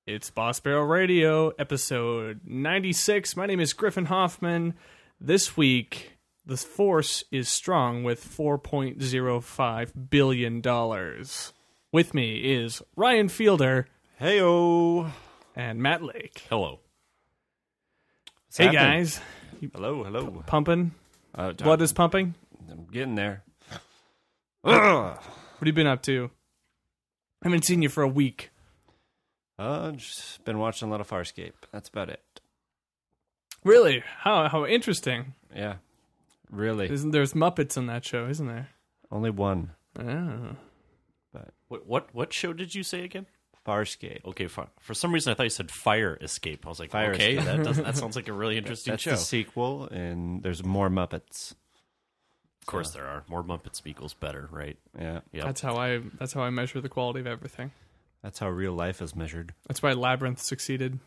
It's Boss Barrel Radio, episode 96. My name is Griffin Hoffman. This week, the force is strong with $4.05 billion. With me is Ryan Fielder. Heyo. And Matt Lake. Hello. What's hey, happening? guys. Hello. Pumping? Blood is pumping? I'm getting there. What have you been up to? I haven't seen you for a week. Just been watching a lot of Farscape. That's about it. Really? How interesting. Yeah. Really. There's Muppets in that show, isn't there? Only one. Oh. But What show did you say again? Farscape. Okay, for some reason I thought you said Fire Escape. I was like, Fire okay, Escape. that sounds like a really interesting That's show. the sequel, and there's more Muppets. Of course there are. More Muppets equals better, right? Yeah. Yeah. That's how I measure the quality of everything. That's how real life is measured. That's why Labyrinth succeeded.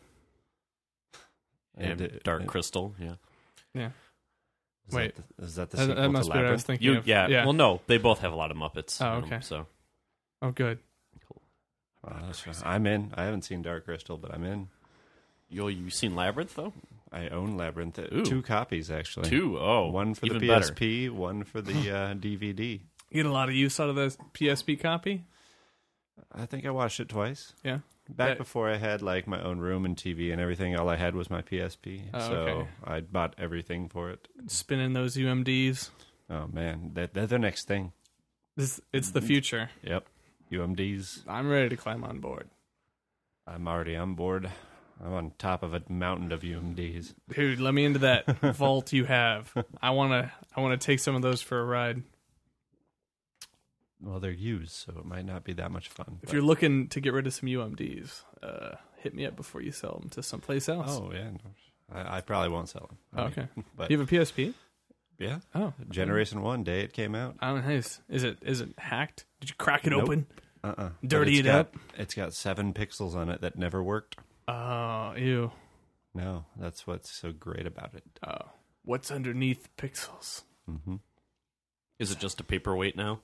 And Dark Crystal, yeah. Yeah. Is Wait. Is that the That sequel must to be what I was Labyrinth? thinking of. Yeah. Well, no, they both have a lot of Muppets. Oh, in okay. them, so Oh, good. Oh, that's right. I'm in. I haven't seen Dark Crystal, but I'm in. you seen Labyrinth though? I own Labyrinth. Ooh. 2 copies, actually. 2? Oh, One for even the better. PSP, one for the DVD. You get a lot of use out of the PSP copy? I think I watched it twice. Yeah. Back before I had like my own room and TV and everything, all I had was my PSP. Oh, so okay. I bought everything for it. Spinning those UMDs. Oh man, they're the next thing. It's the future. Yep, UMDs. I'm ready to climb on board. I'm already on board. I'm on top of a mountain of UMDs. Dude, let me into that vault you have. I wanna take some of those for a ride. Well, they're used, so it might not be that much fun. If you're looking to get rid of some UMDs, hit me up before you sell them to someplace else. Oh yeah, no, I probably won't sell them. Oh, okay. But Do you have a PSP? yeah, Oh, Generation 1 day it came out. oh, nice. Is it hacked? Did you crack it Nope. open? But Dirty it's it up? It's got 7 pixels on it that never worked. Oh, ew. No, that's what's so great about it. Oh, what's underneath pixels? Mm-hmm. Is it just a paperweight now?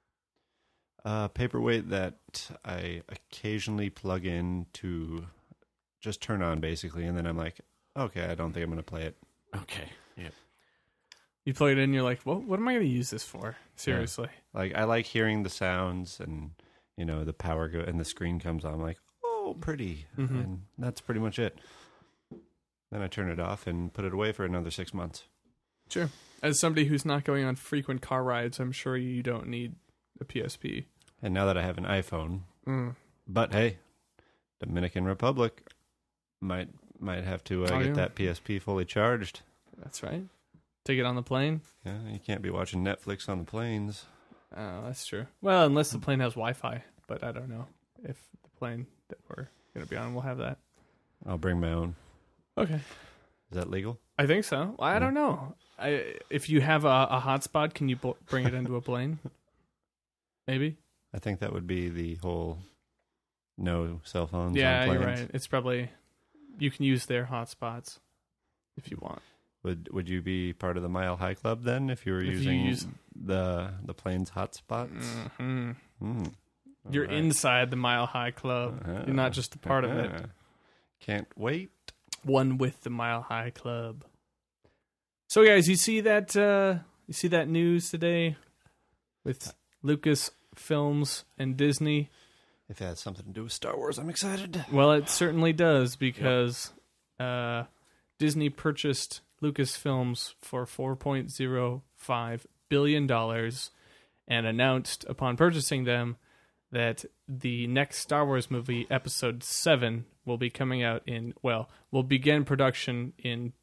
Paperweight that I occasionally plug in to just turn on, basically, and then I'm like, okay, I don't think I'm going to play it. Okay. Yeah. You plug it in, you're like, what am I going to use this for? Seriously. Like, I like hearing the sounds, and the power go and the screen comes on. I'm like, oh, pretty, Mm-hmm. and that's pretty much it. Then I turn it off and put it away for another 6 months. Sure. As somebody who's not going on frequent car rides, I'm sure you don't need a PSP. And now that I have an iPhone, Mm. but hey, Dominican Republic might have to Oh, get yeah. that PSP fully charged. That's right. Take it on the plane. Yeah, you can't be watching Netflix on the planes. Oh, that's true. Well, unless the plane has Wi-Fi, but I don't know if the plane that we're going to be on will have that. I'll bring my own. Okay. Is that legal? I think so. I don't know. If you have a hotspot, can you bring it into a plane? Maybe. I think that would be the whole no cell phones Yeah, on you're planes. right. It's probably you can use their hotspots if you want. Would you be part of the Mile High Club then if you were If you using use- the plane's hotspots? Hmm. Mm. You're All right. inside the Mile High Club. Uh-huh. You're not just a part of it. Uh-huh. Can't wait. One with the Mile High Club. So, guys, you see that news today with Lucasfilms and Disney? If it has something to do with Star Wars, I'm excited. Well, it certainly does because Disney purchased Lucasfilms for $4.05 billion and announced upon purchasing them that the next Star Wars movie, Episode 7, will be coming out will begin production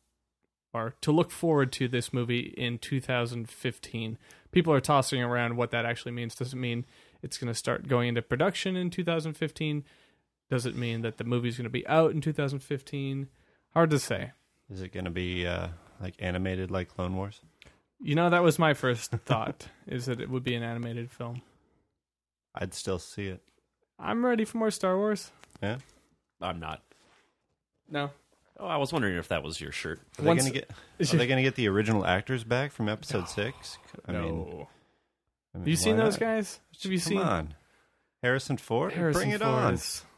to look forward to this movie in 2015. People are tossing around what that actually means. Does it mean it's going to start going into production in 2015? Does it mean that the movie's going to be out in 2015? Hard to say. Is it going to be like animated like Clone Wars? That was my first thought, is that it would be an animated film. I'd still see it. I'm ready for more Star Wars. Yeah. I'm not. No. Oh, I was wondering if that was your shirt. Are they going to get the original actors back from Episode 6? I mean, Have you seen why those not? guys? Have you Come seen on. Harrison Ford? Harrison Bring it Ford on. is-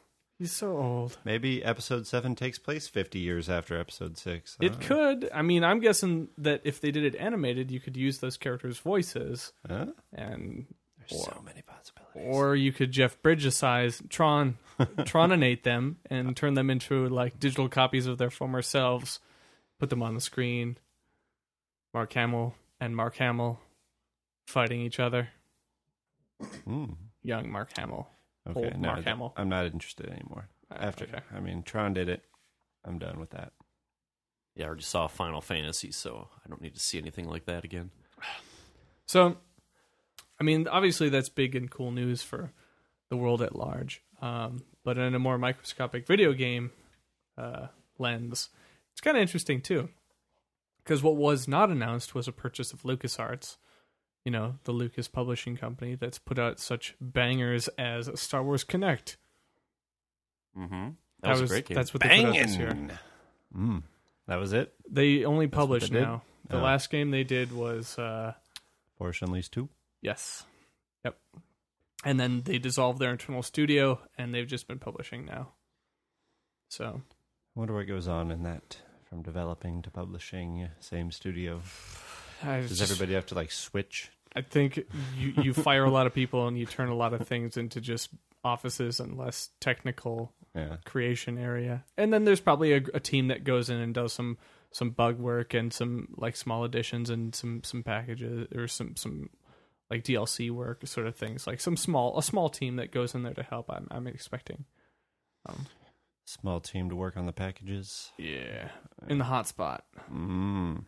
He's so old. Maybe episode 7 takes place 50 years after episode 6. It could. I mean, I'm guessing that if they did it animated, you could use those characters' voices, Huh? and There's so many possibilities. or you could Jeff Bridges-size Trononate them and turn them into like digital copies of their former selves, put them on the screen. Mark Hamill and Mark Hamill fighting each other. Young Mark Hamill. Okay, Old Mark Hamill. I'm not interested anymore. After, okay. I mean, Tron did it. I'm done with that. Yeah, I already saw Final Fantasy, so I don't need to see anything like that again. So, I mean, obviously that's big and cool news for the world at large. But in a more microscopic video game lens, it's kind of interesting too. Because what was not announced was a purchase of LucasArts, you know, the Lucas publishing company that's put out such bangers as Star Wars Connect. Mm-hmm. That was a great game. That's what they put out this year. That was it? They only publish they did? now. The Oh. last game they did was Force Unleashed 2? yes. Yep. And then they dissolved their internal studio and they've just been publishing now. So I wonder what goes on in that from developing to publishing, same studio. Does everybody have to like switch? I think you fire a lot of people and you turn a lot of things into just offices and less technical Yeah. creation area. And then there's probably a team that goes in and does some bug work and some like small additions and some packages or some like DLC work sort of things. Like a small team that goes in there to help. I'm expecting. Small team to work on the packages. Yeah, in the hotspot. Mm.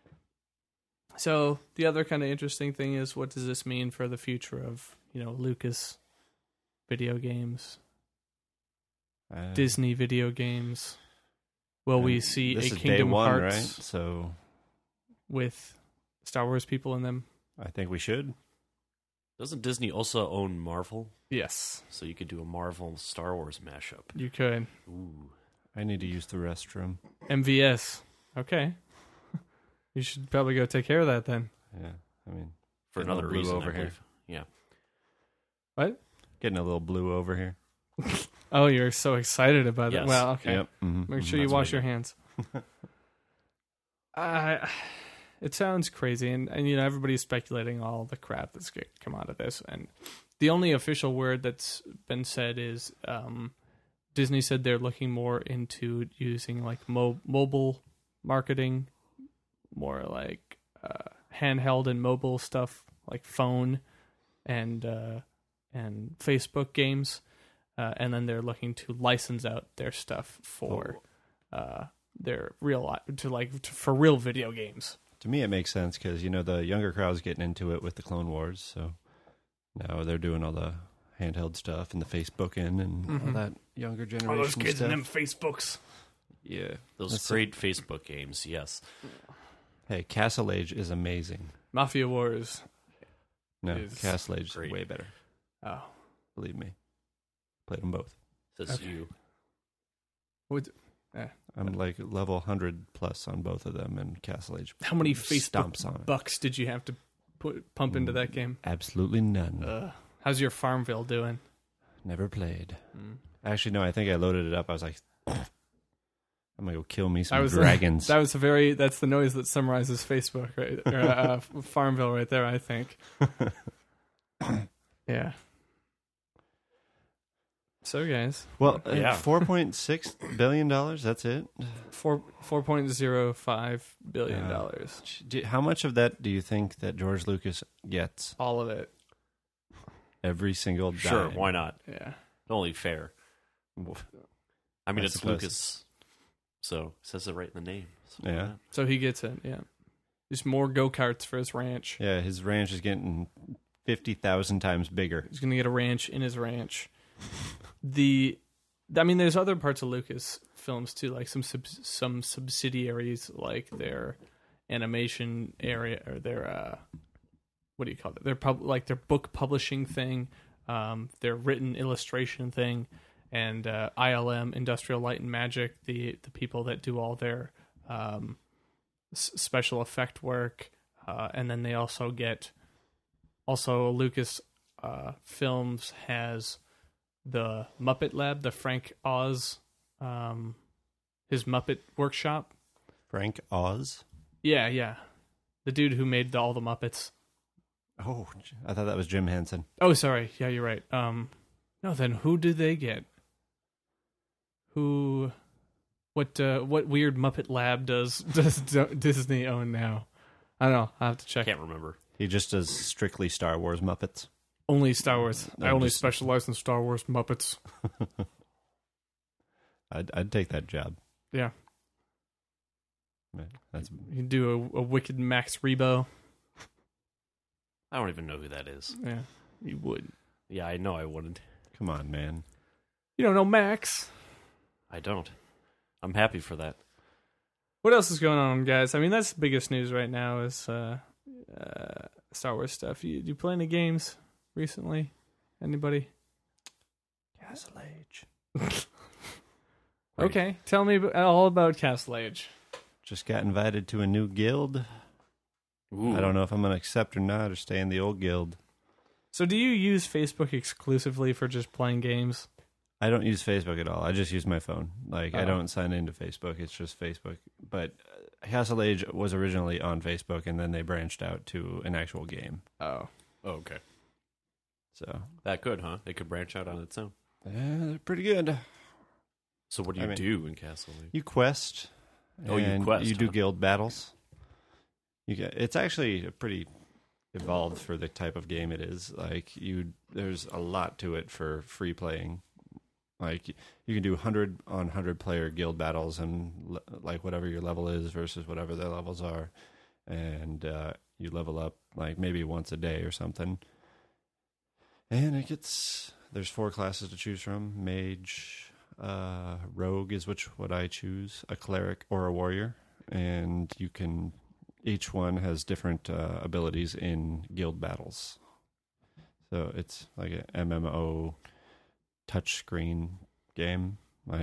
So the other kind of interesting thing is, what does this mean for the future of, you know, Lucas video games, Disney video games? Will we see this a is Kingdom day 1, Hearts right? So with Star Wars people in them? I think we should. Doesn't Disney also own Marvel? Yes, So you could do a Marvel Star Wars mashup. you could. Ooh. I need to use the restroom. MVS. Okay. You should probably go take care of that then. Yeah. I mean, For getting a another little blue reason, over I here. believe. Yeah. What? Getting a little blue over here. Oh, you're so excited about it. Yes. Well, okay. Yep. Mhm. Make sure you That's wash what I your hands. It sounds crazy, and you know, everybody's speculating all the crap that's going to come out of this. And the only official word that's been said is Disney said they're looking more into using like mobile marketing, more like handheld and mobile stuff like phone and Facebook games, and then they're looking to license out their stuff for their for real video games. To me, it makes sense because, you know, the younger crowd's getting into it with the Clone Wars. So now they're doing all the handheld stuff and the Facebooking and all that younger generation All those kids stuff. in them Facebooks. Yeah. Those That's great Facebook games, yes. Hey, Castle Age is amazing. Mafia Wars. No, Is Castle Age is great. way better. Oh. Believe me. Played them both. Says Okay. you. I'm like level 100 plus on both of them, and Castle Age. How many stomps on Facebook it. bucks did you have to pump into that game? Absolutely none. How's your Farmville doing? Never played. Actually, no, I think I loaded it up. I was like, I'm going to go kill me some dragons. That's the noise that summarizes Facebook, right? Or, Farmville right there, I think. Yeah. So, guys, well, Yeah. $4.6 billion, that's it? $4.05 billion. How much of that do you think that George Lucas gets? All of it. Every single dime? Sure, why not? Yeah. Only fair. I mean, I it's suppose. Lucas, so it says it right in the name. So why Yeah. not? So he gets it, yeah. Just more go-karts for his ranch. Yeah, his ranch is getting 50,000 times bigger. He's going to get a ranch in his ranch. There's other parts of Lucas films too, like some subsidiaries, like their animation area or their what do you call it? Their their book publishing thing, their written illustration thing, and ILM, Industrial Light and Magic, the people that do all their special effect work, and then they also get Lucas Films has the Muppet Lab, the Frank Oz, his Muppet Workshop. Frank Oz? Yeah. The dude who made all the Muppets. Oh, I thought that was Jim Henson. Oh, sorry. Yeah, you're right. No, then who did they get? What weird Muppet Lab does Disney own now? I don't know. I'll have to check. Can't remember. He just does strictly Star Wars Muppets. Only Star Wars. I I'm only just- specialize in Star Wars Muppets. I'd take that job. Yeah. Man, that's You do a wicked Max Rebo. I don't even know who that is. Yeah, you would. Yeah, I know I wouldn't. come on, man. You don't know Max. I don't. I'm happy for that. What else is going on, guys? I mean, that's the biggest news right now is Star Wars stuff. You play any games recently? Anybody? Castle Age. Okay, tell me all about Castle Age. Just got invited to a new guild. Ooh. I don't know if I'm going to accept or not or stay in the old guild. So do you use Facebook exclusively for just playing games? I don't use Facebook at all. I just use my phone. Like, I Oh. don't sign into Facebook. It's just Facebook. But Castle Age was originally on Facebook, and then they branched out to an actual game. Oh. Oh, okay. So, That could, huh? It could branch out on its own. they're pretty good. So what do I you mean- do in Castle League? You quest. Oh, you and quest, You do huh? guild battles. It's actually a pretty evolved for the type of game it is. Like, there's a lot to it for free playing. Like, you can do 100 on 100 player guild battles and like whatever your level is versus whatever their levels are, and you level up like maybe once a day or something. And there's 4 classes to choose from: mage, rogue is what I choose, a cleric, or a warrior, and each one has different abilities in guild battles. So it's like an MMO touchscreen game.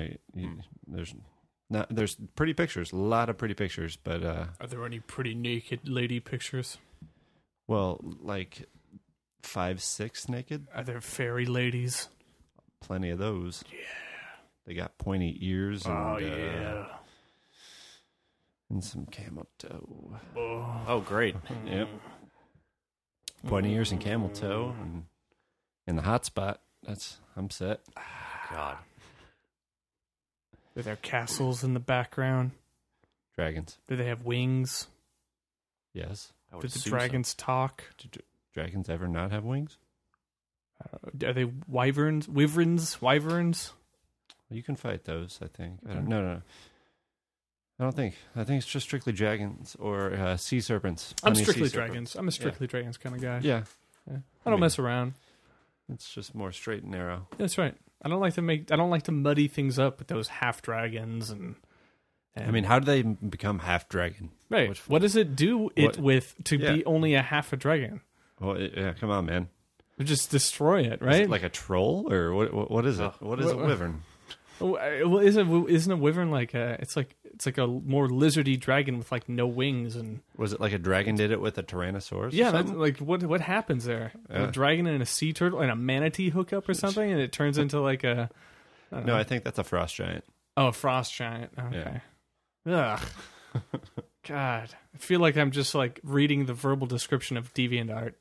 There's pretty pictures, a lot of pretty pictures, but Are there any pretty naked lady pictures? well, like 5-6 naked, Are there fairy ladies? plenty of those. Yeah. They got pointy ears and, Oh, yeah. and some camel toe. Oh. Oh, great. Yep. Pointy ears and camel toe, and in the hot spot. I'm set. God. Are there castles in the background? Dragons, Do they have wings? yes. I would Do the assume dragons talk? Do dragons ever not have wings? Are they wyverns? Wyverns? You can fight those, I think. Okay. No. I don't think. I think it's just strictly dragons or sea serpents. I'm Honey strictly sea serpents. dragons. I'm a strictly dragons kind of guy. Yeah, Yeah. I don't mean- mess around. it's just more straight and narrow. That's right. I don't like to muddy things up with those half dragons and I mean, how do they become half dragon? right. What does it do What- with to Yeah. be only a half a dragon? Well, yeah, come on, man. Just destroy it, Is right? it like a troll or what is it? What is a What- wyvern? Well, isn't a wyvern like it's like a more lizardy dragon with like no wings and Was it like a dragon did it with a tyrannosaurus? yeah, or that's something? like what happens there? A Yeah. dragon and a sea turtle and a manatee hook up or something, and it turns into like a I don't No, know. I think that's a frost giant. Oh, a frost giant. Okay. Ugh. God, I feel like I'm just like reading the verbal description of DeviantArt.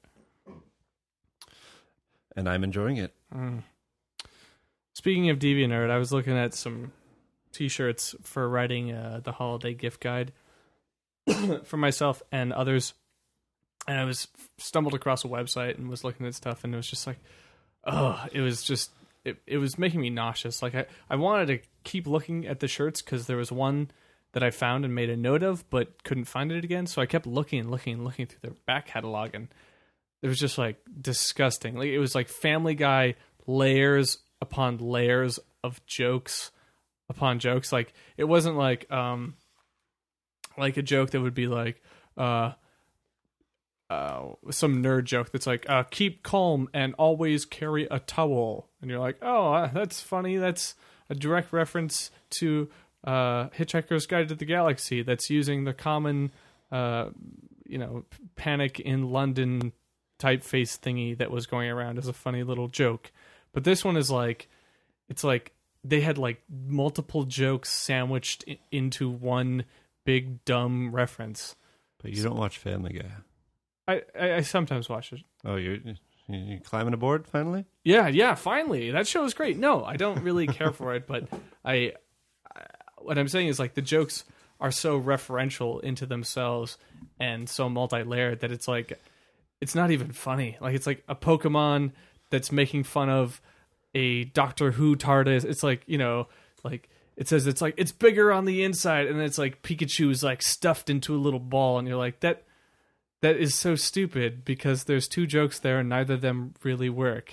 And I'm enjoying it. Mm. Speaking of DeviantArt, I was looking at some T-shirts for writing the holiday gift guide for myself and others, and I stumbled across a website and was looking at stuff, and it was just like, oh, it was just it was making me nauseous. Like I wanted to keep looking at the shirts because there was one that I found and made a note of, but couldn't find it again, so I kept looking through their back catalog, and it was just like disgusting. Like it was like Family Guy layers upon layers of jokes upon jokes. Like it wasn't like a joke that would be like some nerd joke that's like keep calm and always carry a towel, and you're like, oh, that's funny. That's a direct reference to Hitchhiker's Guide to the Galaxy. That's using the common Panic in London typeface thingy that was going around as a funny little joke. But this one is like, it's like they had like multiple jokes sandwiched into one big dumb reference. But you don't watch Family Guy. I sometimes watch it. Oh, you climbing aboard finally? Yeah, finally. That show is great. No, I don't really care for it, but what I'm saying is like the jokes are so referential into themselves and so multi-layered that it's like it's not even funny. Like it's like a Pokemon that's making fun of a Doctor Who TARDIS. It's like, you know, like it says it's like it's bigger on the inside, and it's like Pikachu is like stuffed into a little ball, and you're like that is so stupid because there's two jokes there and neither of them really work.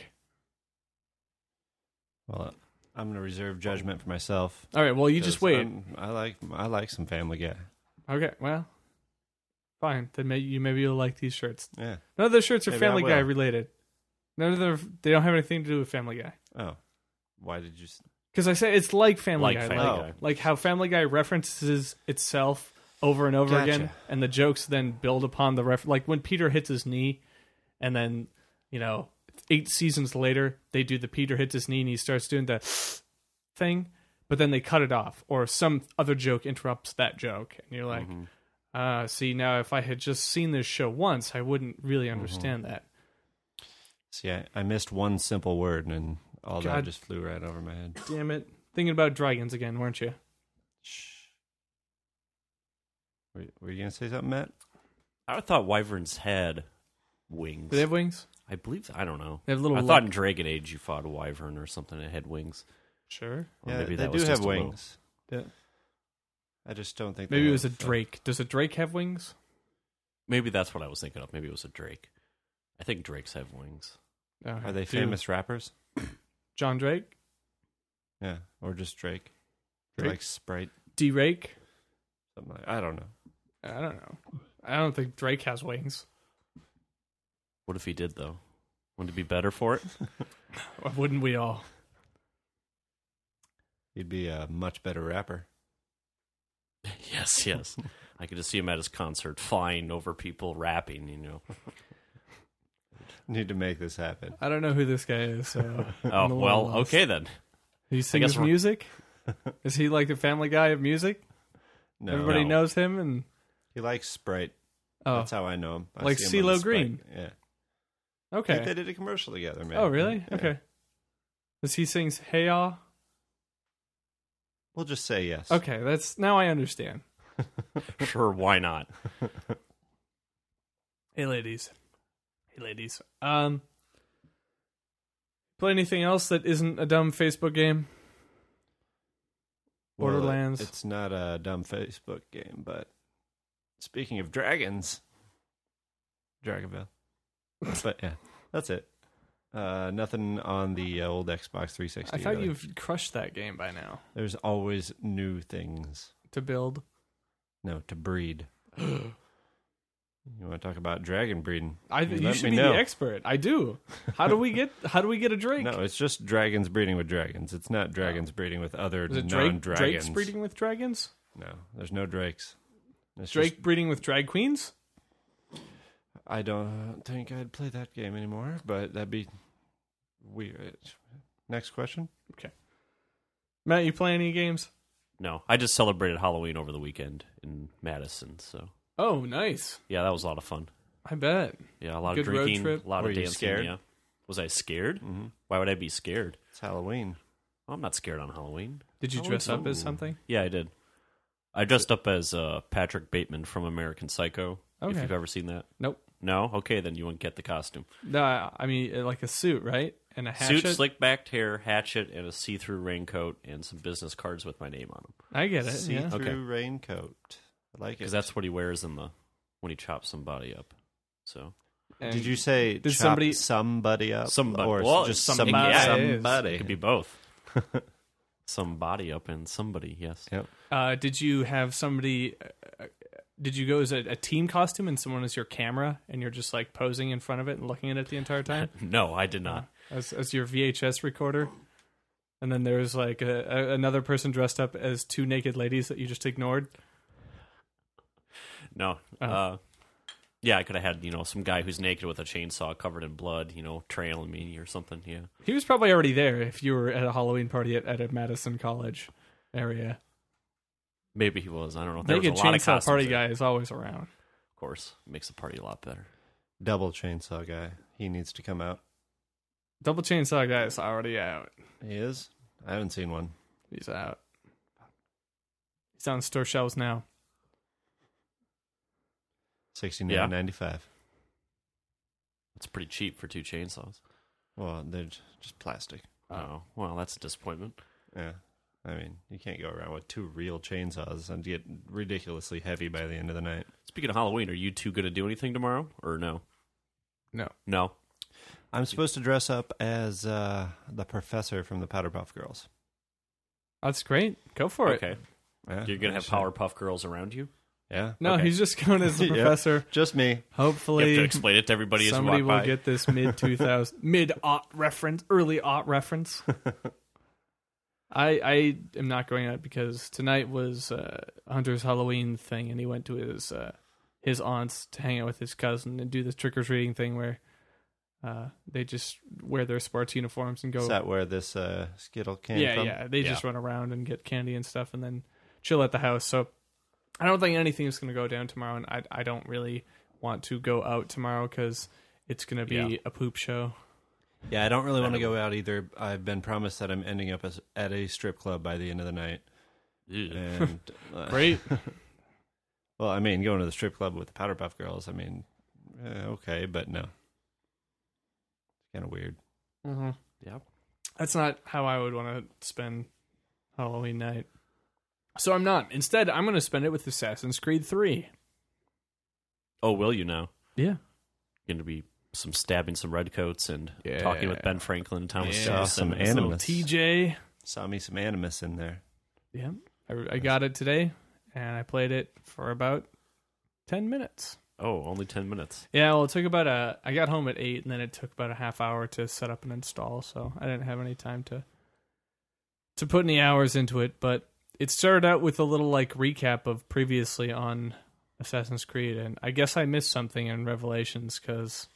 Well, I'm gonna reserve judgment for myself. All right, well, you just wait. I like some Family Guy. Okay, well, fine. Then maybe you'll like these shirts. Yeah. None of the shirts are Maybe I Family Guy will. related. None of them. They don't have anything to do with Family Guy. Oh, why did you? Because I say it's like Family Like Guy. Family Guy. Like how Family Guy references itself over and over Gotcha. again, and the jokes then build upon the like when Peter hits his knee, and then 8 seasons later they do the Peter hits his knee and he starts doing the thing, but then they cut it off, or some other joke interrupts that joke, and you're like, see, now if I had just seen this show once, I wouldn't really understand that. See, I missed one simple word, and all that God. just flew right over my head. Damn it! Thinking about dragons again, weren't you? Shh. Were you gonna say something, Matt? I thought wyverns had wings. Do they have wings? I believe. I don't know. They have little. I thought in Dragon Age you fought a wyvern or something that had wings. Sure. Or Yeah, maybe they that do was have just a little- wings. Yeah. I just don't think. Maybe they it was a have, drake. Does a drake have wings? Maybe that's what I was thinking of. Maybe it was a drake. I think drakes have wings. Are they famous rappers? John Drake? Yeah, or just Drake? Drake? Like Sprite, D-Rake? something like. I don't know. I don't know. I don't think Drake has wings. What if he did though? Wouldn't it be better for it? Wouldn't we all? He'd be a much better rapper. Yes. I could just see him at his concert, flying over people, rapping. Need to make this happen. I don't know who this guy is. So I'm a Oh little well, lost. okay then. He sings guess we're- music? Is he like the Family Guy of music? No, Everybody No. knows him, and he likes Sprite. oh, That's how I know him. I Like see him on CeeLo the Sprite. Green. Yeah. I think okay. they did a commercial together, man. Oh, really? Yeah. Okay. Does he sings "Hey Ya"? We'll just say yes. Okay, that's now I understand. Sure, why not? Hey, ladies. Play anything else that isn't a dumb Facebook game? Well, Borderlands. It's not a dumb Facebook game, but speaking of dragons, Dragonville. But yeah, that's it. Nothing on the old Xbox 360. I thought really. you've crushed that game by now. There's always new things. To build. No, to breed. You want to talk about dragon breeding? You Let should me be know. the expert. I do. How do we get a Drake? No, it's just dragons breeding with dragons. It's not dragons breeding with other Is it Drake, non-dragons. Drake's breeding with dragons? No, there's no drakes. It's Drake just- breeding with drag queens? I don't think I'd play that game anymore, but that'd be weird. Next question. Matt, you play any games? No, I just celebrated Halloween over the weekend in Madison. So Oh, nice. yeah, that was a lot of fun. I bet. Yeah, a lot Good of road drinking, trip. a lot Were of you dancing. scared? Yeah, was I scared? Mm-hmm. Why would I be scared? It's Halloween. Well, I'm not scared on Halloween. Did you Oh, dress up as ooh. something? Yeah, I did. I dressed up as Patrick Bateman from American Psycho. If Okay. you've ever seen that. Nope. No? Okay, then you wouldn't get the costume. No, I mean like a suit, right? And a hatchet. Suit, slick backed hair, hatchet, and a see-through raincoat, and some business cards with my name on them. I get it. See-through Yeah. Okay. raincoat. I like it. Because that's what he wears when he chops somebody up. So And Did you say Did chop somebody- somebody up? Somebody- Or well, just somebody- somebody? yeah, it is. Somebody. it could be both. Somebody up and somebody, yes. Yep. did you have somebody? Did you go as a team costume and someone is your camera and you're just like posing in front of it and looking at it the entire time No, I did not. as your VHS recorder? And then there was like another person dressed up as two naked ladies that you just ignored. No. Oh. Yeah, I could have had, some guy who's naked with a chainsaw covered in blood, trailing me or something. Yeah. He was probably already there if you were at a Halloween party at a Madison College area. Maybe he was. I don't know. There Naked was a lot of chainsaw costumes party there. guy is always around. Of course. Makes the party a lot better. Double chainsaw guy. He needs to come out. Double chainsaw guy is already out. He is? I haven't seen one. He's out. He's on store shelves now. $69.95. It's pretty cheap for 2 chainsaws. Well, they're just plastic. Oh, well, that's a disappointment. Yeah. I mean, you can't go around with 2 real chainsaws and get ridiculously heavy by the end of the night. Speaking of Halloween, are you two going to do anything tomorrow or no? No. No? I'm supposed to dress up as the professor from the Powderpuff Girls. That's great. Go for it. Okay. Yeah, You're going to have Powerpuff Girls around you? Yeah. No, Okay. he's just going as the Yep. professor. Just me. You have Hopefully, to explain it to everybody as you somebody walk will by. get this mid-aught reference, early-aught reference. I am not going out because tonight was Hunter's Halloween thing, and he went to his aunt's to hang out with his cousin and do this trick-or-treating thing where they just wear their sports uniforms and go. Is that where this Skittle came from? Yeah. They just run around and get candy and stuff, and then chill at the house. So I don't think anything is going to go down tomorrow, and I don't really want to go out tomorrow because it's going to be a poop show. Yeah, I don't really want to go out either. I've been promised that I'm ending up at a strip club by the end of the night. Ew. And Great. well, I mean, going to the strip club with the Powderpuff Girls, I mean, okay, but no. It's kind of weird. Mm-hmm. Yeah. That's not how I would want to spend Halloween night. So I'm not. Instead, I'm going to spend it with Assassin's Creed 3. Oh, will you now? Yeah. Going to be some stabbing some redcoats and Yeah. talking with Ben Franklin and Thomas Yeah. Jefferson. Some and Little Animus. TJ. Saw me some Animus in there. Yeah. I got it today, and I played it for about 10 minutes. Oh, only 10 minutes. Yeah, well, it took about I got home at 8, and then it took about a half hour to set up and install, so I didn't have any time to put any hours into it, but it started out with a little, recap of previously on Assassin's Creed, and I guess I missed something in Revelations, because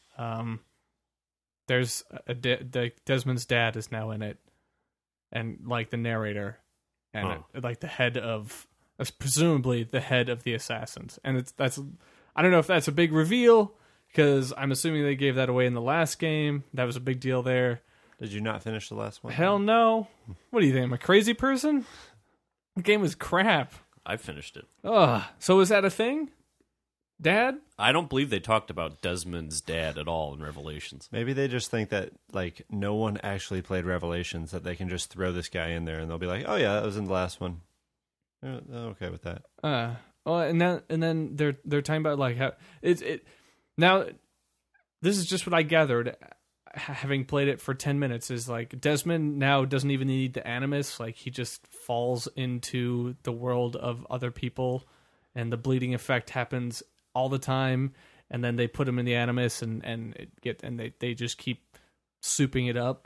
there's Desmond's dad is now in it, and, the narrator, and, the head of, presumably the head of the Assassins, and that's... I don't know if that's a big reveal, because I'm assuming they gave that away in the last game. That was a big deal there. Did you not finish the last one? Hell no. What do you think? I'm a crazy person? The game was crap. I finished it. Ugh. So is that a thing? Dad? I don't believe they talked about Desmond's dad at all in Revelations. Maybe they just think that, no one actually played Revelations, that they can just throw this guy in there and they'll be like, oh, yeah, that was in the last one. They're okay with that. Well, and then they're talking about how it now. This is just what I gathered, having played it for 10 minutes. Is Desmond now doesn't even need the Animus. He just falls into the world of other people, and the bleeding effect happens all the time. And then they put him in the Animus, and they just keep souping it up.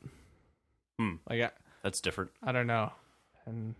That's different. I don't know, and.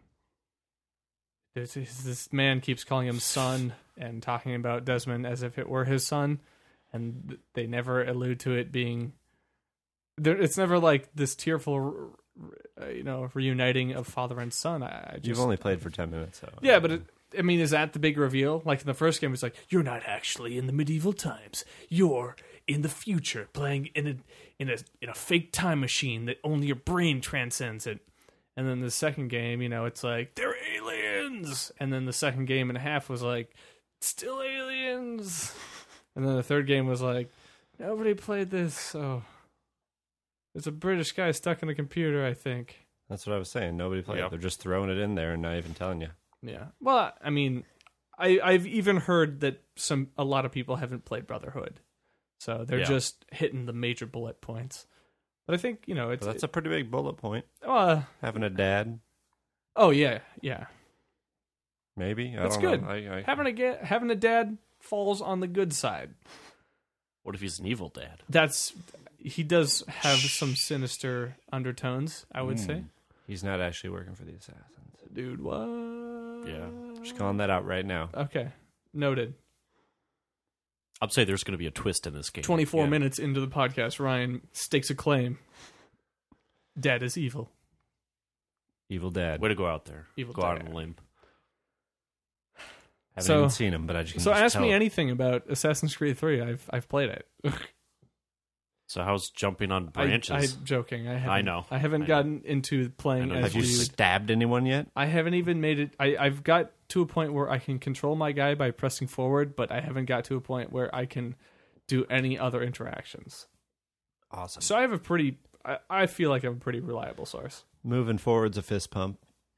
This man keeps calling him son and talking about Desmond as if it were his son, and they never allude to it being. It's never this tearful, reuniting of father and son. You've only played for 10 minutes, so. Yeah, but is that the big reveal? In the first game, it's you're not actually in the medieval times. You're in the future, playing in a fake time machine that only your brain transcends it. And then the second game, it's they're aliens. And then the second game and a half was still aliens. And then the third game was nobody played this. So there's a British guy stuck in a computer, I think. That's what I was saying. Nobody played Yep. it. They're just throwing it in there and not even telling you. Yeah. Well, I've even heard that a lot of people haven't played Brotherhood. So they're just hitting the major bullet points. But I think, it's... But that's a pretty big bullet point. Having a dad. Oh, yeah, yeah. Maybe. I That's don't good. know. Having a dad falls on the good side. What if he's an evil dad? He does have some sinister undertones, I would say. He's not actually working for the Assassins. Dude, what? Yeah. Just calling that out right now. Okay. Noted. I'd say there's going to be a twist in this game. 24 Yeah. minutes into the podcast, Ryan stakes a claim. Dad is evil. Evil Dad. Way to go out there. Evil go out Dad. on a limb. Haven't So- even seen him, but I just So just ask tell. me anything about Assassin's Creed 3. I've played it. So how's jumping on branches? I'm joking. I know. I haven't I know. gotten into playing I know. as Have you dude. stabbed anyone yet? I haven't even made it. I've got to a point where I can control my guy by pressing forward, but I haven't got to a point where I can do any other interactions. Awesome. So I have a pretty. I feel like I have a pretty reliable source. Moving forward's a fist pump.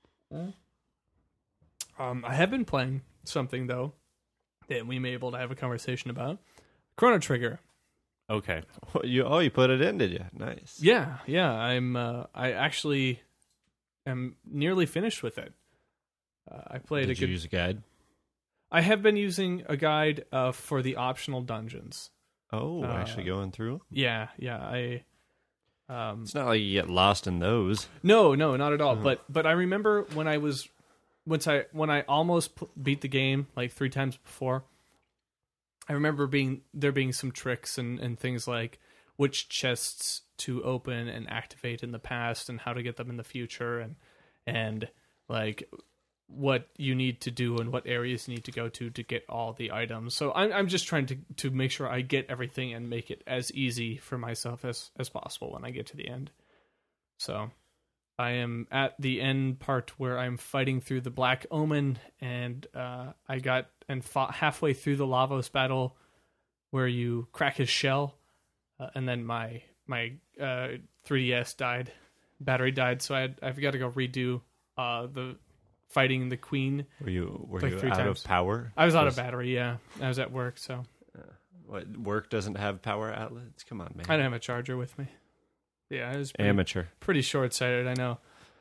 I have been playing something though that we may be able to have a conversation about. Chrono Trigger. Okay. You put it in, did you? Nice. Yeah. I actually am nearly finished with it. I played Did a you good. use a guide? I have been using a guide for the optional dungeons. Oh, actually going through? Yeah. It's not like you get lost in those. No, not at all. But I remember when I almost beat the game like 3 times before. I remember there being some tricks and things like which chests to open and activate in the past and how to get them in the future and like what you need to do and what areas you need to go to get all the items. So I'm just trying to make sure I get everything and make it as easy for myself as possible when I get to the end. So I am at the end part where I'm fighting through the Black Omen, and I got and fought halfway through the Lavos battle where you crack his shell, and then my 3DS died, battery died, so I've got to go redo the fighting the Queen. Were you Like 3 out times. of power? I was out of battery. Yeah, I was at work, so What, work doesn't have power outlets? Come on, man. I didn't have a charger with me. Yeah, I was Amateur. pretty short-sighted, I know.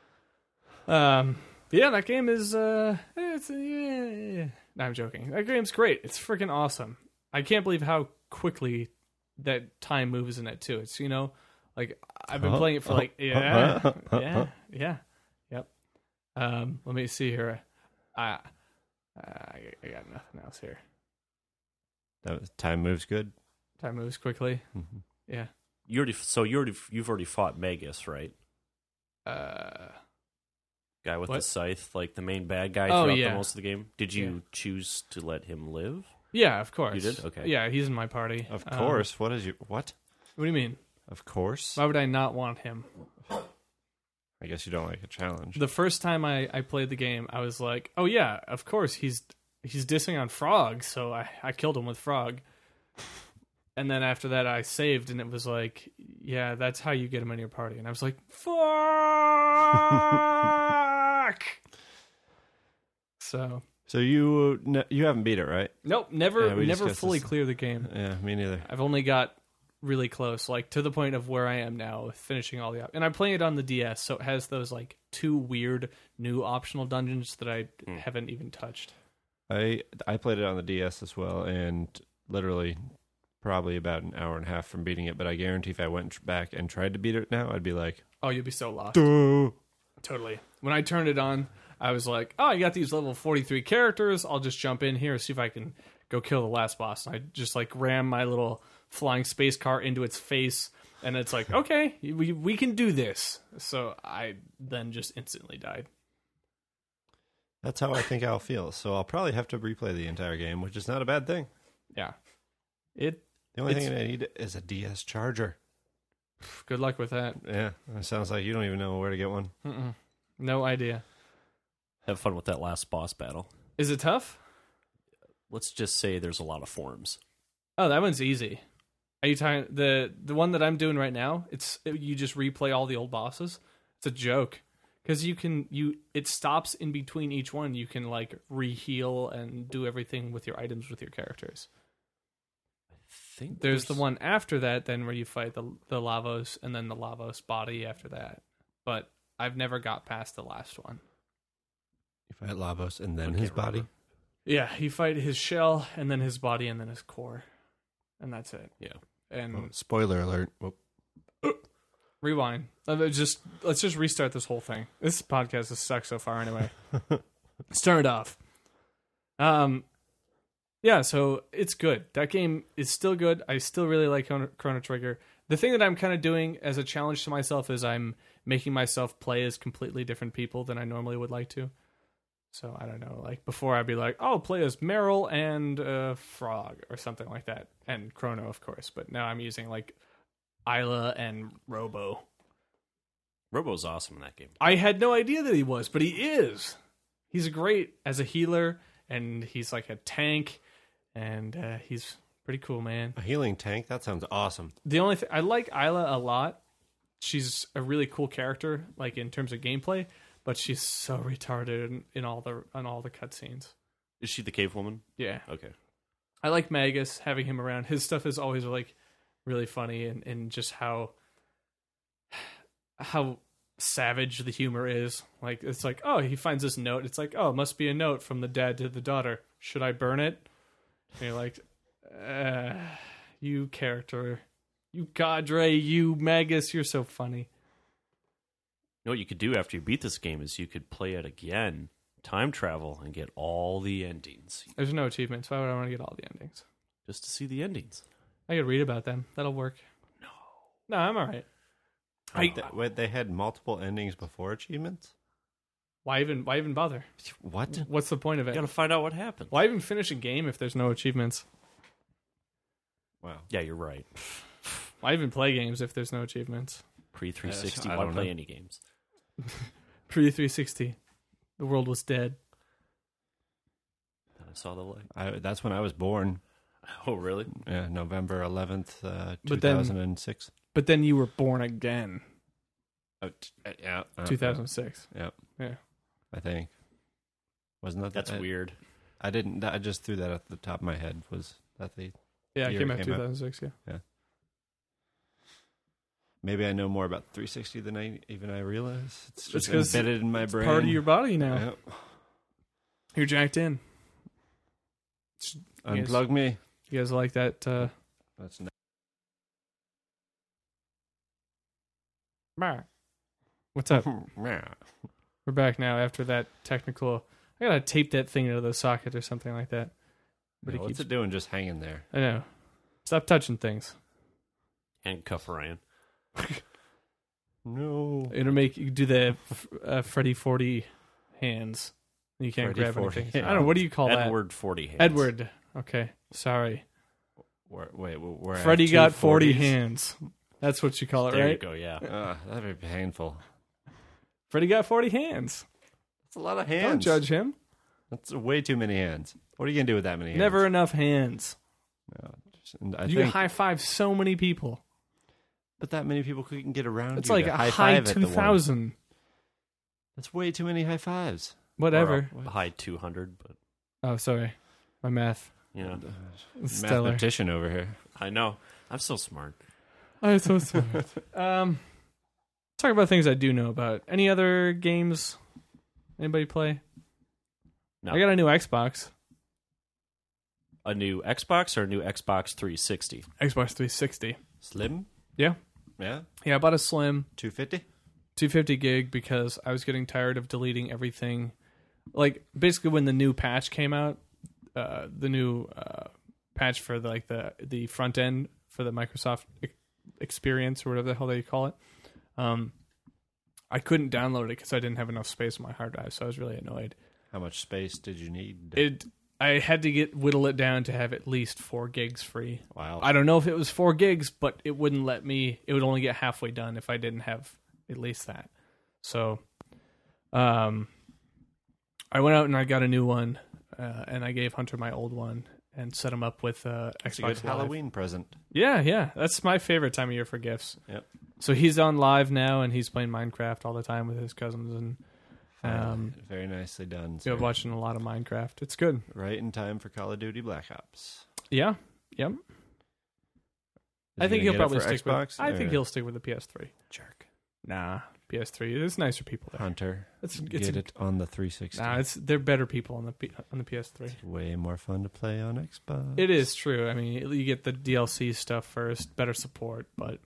Yeah, that game is No, I'm joking. That game's great. It's freaking awesome. I can't believe how quickly that time moves in it too. It's like I've been playing it for like yep. Let me see here. I got nothing else here. Time moves good. Time moves quickly. Mhm. Yeah. You've already fought Magus, right? Guy with What? the scythe, like the main bad guy Oh, throughout yeah. the most of the game. Did you choose to let him live? Yeah, of course. You did? Okay. Yeah, he's in my party. Of course. What? What do you mean? Of course. Why would I not want him? I guess you don't like a challenge. The first time I played the game, I was like, oh yeah, of course he's dissing on Frog, so I killed him with Frog. And then after that I saved and it was like, yeah, that's how you get him in your party. And I was like, fuck. So you haven't beat it, right? nope, never Yeah, we never discussed fully this. clear the game. Yeah, me neither. I've only got really close, like to the point of where I am now, finishing all the and I'm playing it on the DS, so it has those like 2 weird new optional dungeons that I haven't even touched. I played it on the DS as well, and literally probably about an hour and a half from beating it. But I guarantee if I went back and tried to beat it now, I'd be like, Oh, you'll be so lost. duh. Totally. When I turned it on, I was like, oh, I got these level 43 characters. I'll just jump in here, see if I can go kill the last boss. And I just like ram my little flying space car into its face. And it's like, okay, we can do this. So I then just instantly died. That's how I think I'll feel. So I'll probably have to replay the entire game, which is not a bad thing. Yeah. The only It's- thing I need is a DS charger. Good luck with that. Yeah, it sounds like you don't even know where to get one. Mm-mm. No idea. Have fun with that last boss battle. Is it tough? Let's just say there's a lot of forms. Oh, that one's easy. Are you talking the one that I'm doing right now? You just replay all the old bosses. It's a joke because it stops in between each one. You can like re-heal and do everything with your items with your characters. I think There's the one after that, then where you fight the Lavos and then the Lavos body after that. But I've never got past the last one. You fight Lavos and then I his can't body. remember. Yeah, you fight his shell and then his body and then his core, and that's it. Yeah. And Oh, spoiler alert. Whoop. rewind. Let's just restart this whole thing. This podcast has sucked so far anyway. Let's turn it off. Yeah, Yeah, so it's good. That game is still good. I still really like Chrono Trigger. The thing that I'm kind of doing as a challenge to myself is I'm making myself play as completely different people than I normally would like to. So I don't know, like before I'd be like, oh, play as Meryl and Frog or something like that. And Chrono, of course. But now I'm using like Isla and Robo. Robo's awesome in that game. I had no idea that he was, but he is. He's great as a healer, and he's like a tank, and he's pretty cool, man. A healing tank? That sounds awesome. The only thing I like Isla a lot. She's a really cool character, like in terms of gameplay, but she's so retarded in all the cutscenes. Is she the cave woman? Yeah, Okay. I like Magus, having him around. His stuff is always like really funny, and just how savage the humor is. Like it's like, oh, he finds this note. It's like, oh, it must be a note from the dad to the daughter. Should I burn it? And you're like, you character. You Cadre, you Magus, you're so funny. You know what you could do after you beat this game is you could play it again, time travel, and get all the endings. There's no achievements. Why would I want to get all the endings? Just to see the endings. I could read about them. That'll work. No, I'm all right. They had multiple endings before achievements? Why even bother? What? What's the point of You it? gotta find out what happened. Why even finish a game if there's no achievements? Wow. Yeah, you're right. Why even play games if there's no achievements? Pre-360, I why don't play know. any games? Pre-360, the world was dead. Then I saw the light. That's when I was born. Oh, really? Yeah, November 11th, But then- 2006. But then you were born again, Yeah. 2006. Yeah. Yeah. I think. Wasn't that That's weird. I didn't. I just threw that at the top of my head. Was that the? Yeah, it Year came it out came out. 2006, yeah. Maybe I know more about 360 than I realize. It's just 'cause embedded in my brain. Part of your body now. Yeah. You're jacked in. Unplug me. You guys like that? That's not. What's up? Yeah. We're back now after that technical. I gotta tape that thing into the socket or something like that. But Yeah, it what's keeps. it doing? Just hanging there. I know. Stop touching things. Handcuff Ryan. No. It'll make you do the Freddy 40 hands. You can't Freddy grab 40. anything. I don't know. What do you call Edward 40 hands. that? Edward. Okay. Sorry. We're Freddy at got 40 240s. hands. That's what you call it, There you right? go, yeah. That'd be painful. Freddy got 40 hands. That's a lot of Don't hands. judge him. That's way too many hands. What are you gonna do with that many hands? Never enough hands. No, and I You think, can high five so many people. but that many people couldn't get around. It's you like to a high high five at the one. 2,000. That's way too many high fives. Whatever. Or a high 200, but Oh, sorry. My math. yeah. is stellar. Mathematician over here. I know. I'm so smart. I'm so smart. Talk about things I do know about. Any other games anybody play? No. I got a new Xbox. A new Xbox or a new Xbox 360? Xbox 360. Slim? Yeah. Yeah. Yeah, I bought a Slim 250? 250 gig because I was getting tired of deleting everything. Like, basically when the new patch came out, the new patch for the front end for the Microsoft experience or whatever the hell they call it, I couldn't download it because I didn't have enough space on my hard drive, so I was really annoyed. How much space did you need? I had to whittle it down to have at least 4 gigs free. Wow. I don't know if it was 4 gigs, but it wouldn't let me. It would only get halfway done if I didn't have at least that. So, I went out and I got a new one, and I gave Hunter my old one and set him up with It's a Xbox good Live. Halloween present. Yeah, that's my favorite time of year for gifts. Yep. So he's on Live now, and he's playing Minecraft all the time with his cousins, and Very nicely done. we're sir. watching a lot of Minecraft. It's good. Right in time for Call of Duty Black Ops. Yeah, yep. Is I think he he'll gonna probably get it stick for Xbox, with. I think or- he'll stick with the PS3. Jerk. Nah, PS3. There's nicer people there. Hunter. It's Get it on the 360. Nah, they're better people on the PS3. It's way more fun to play on Xbox. It is true. I mean, you get the DLC stuff first, better support, but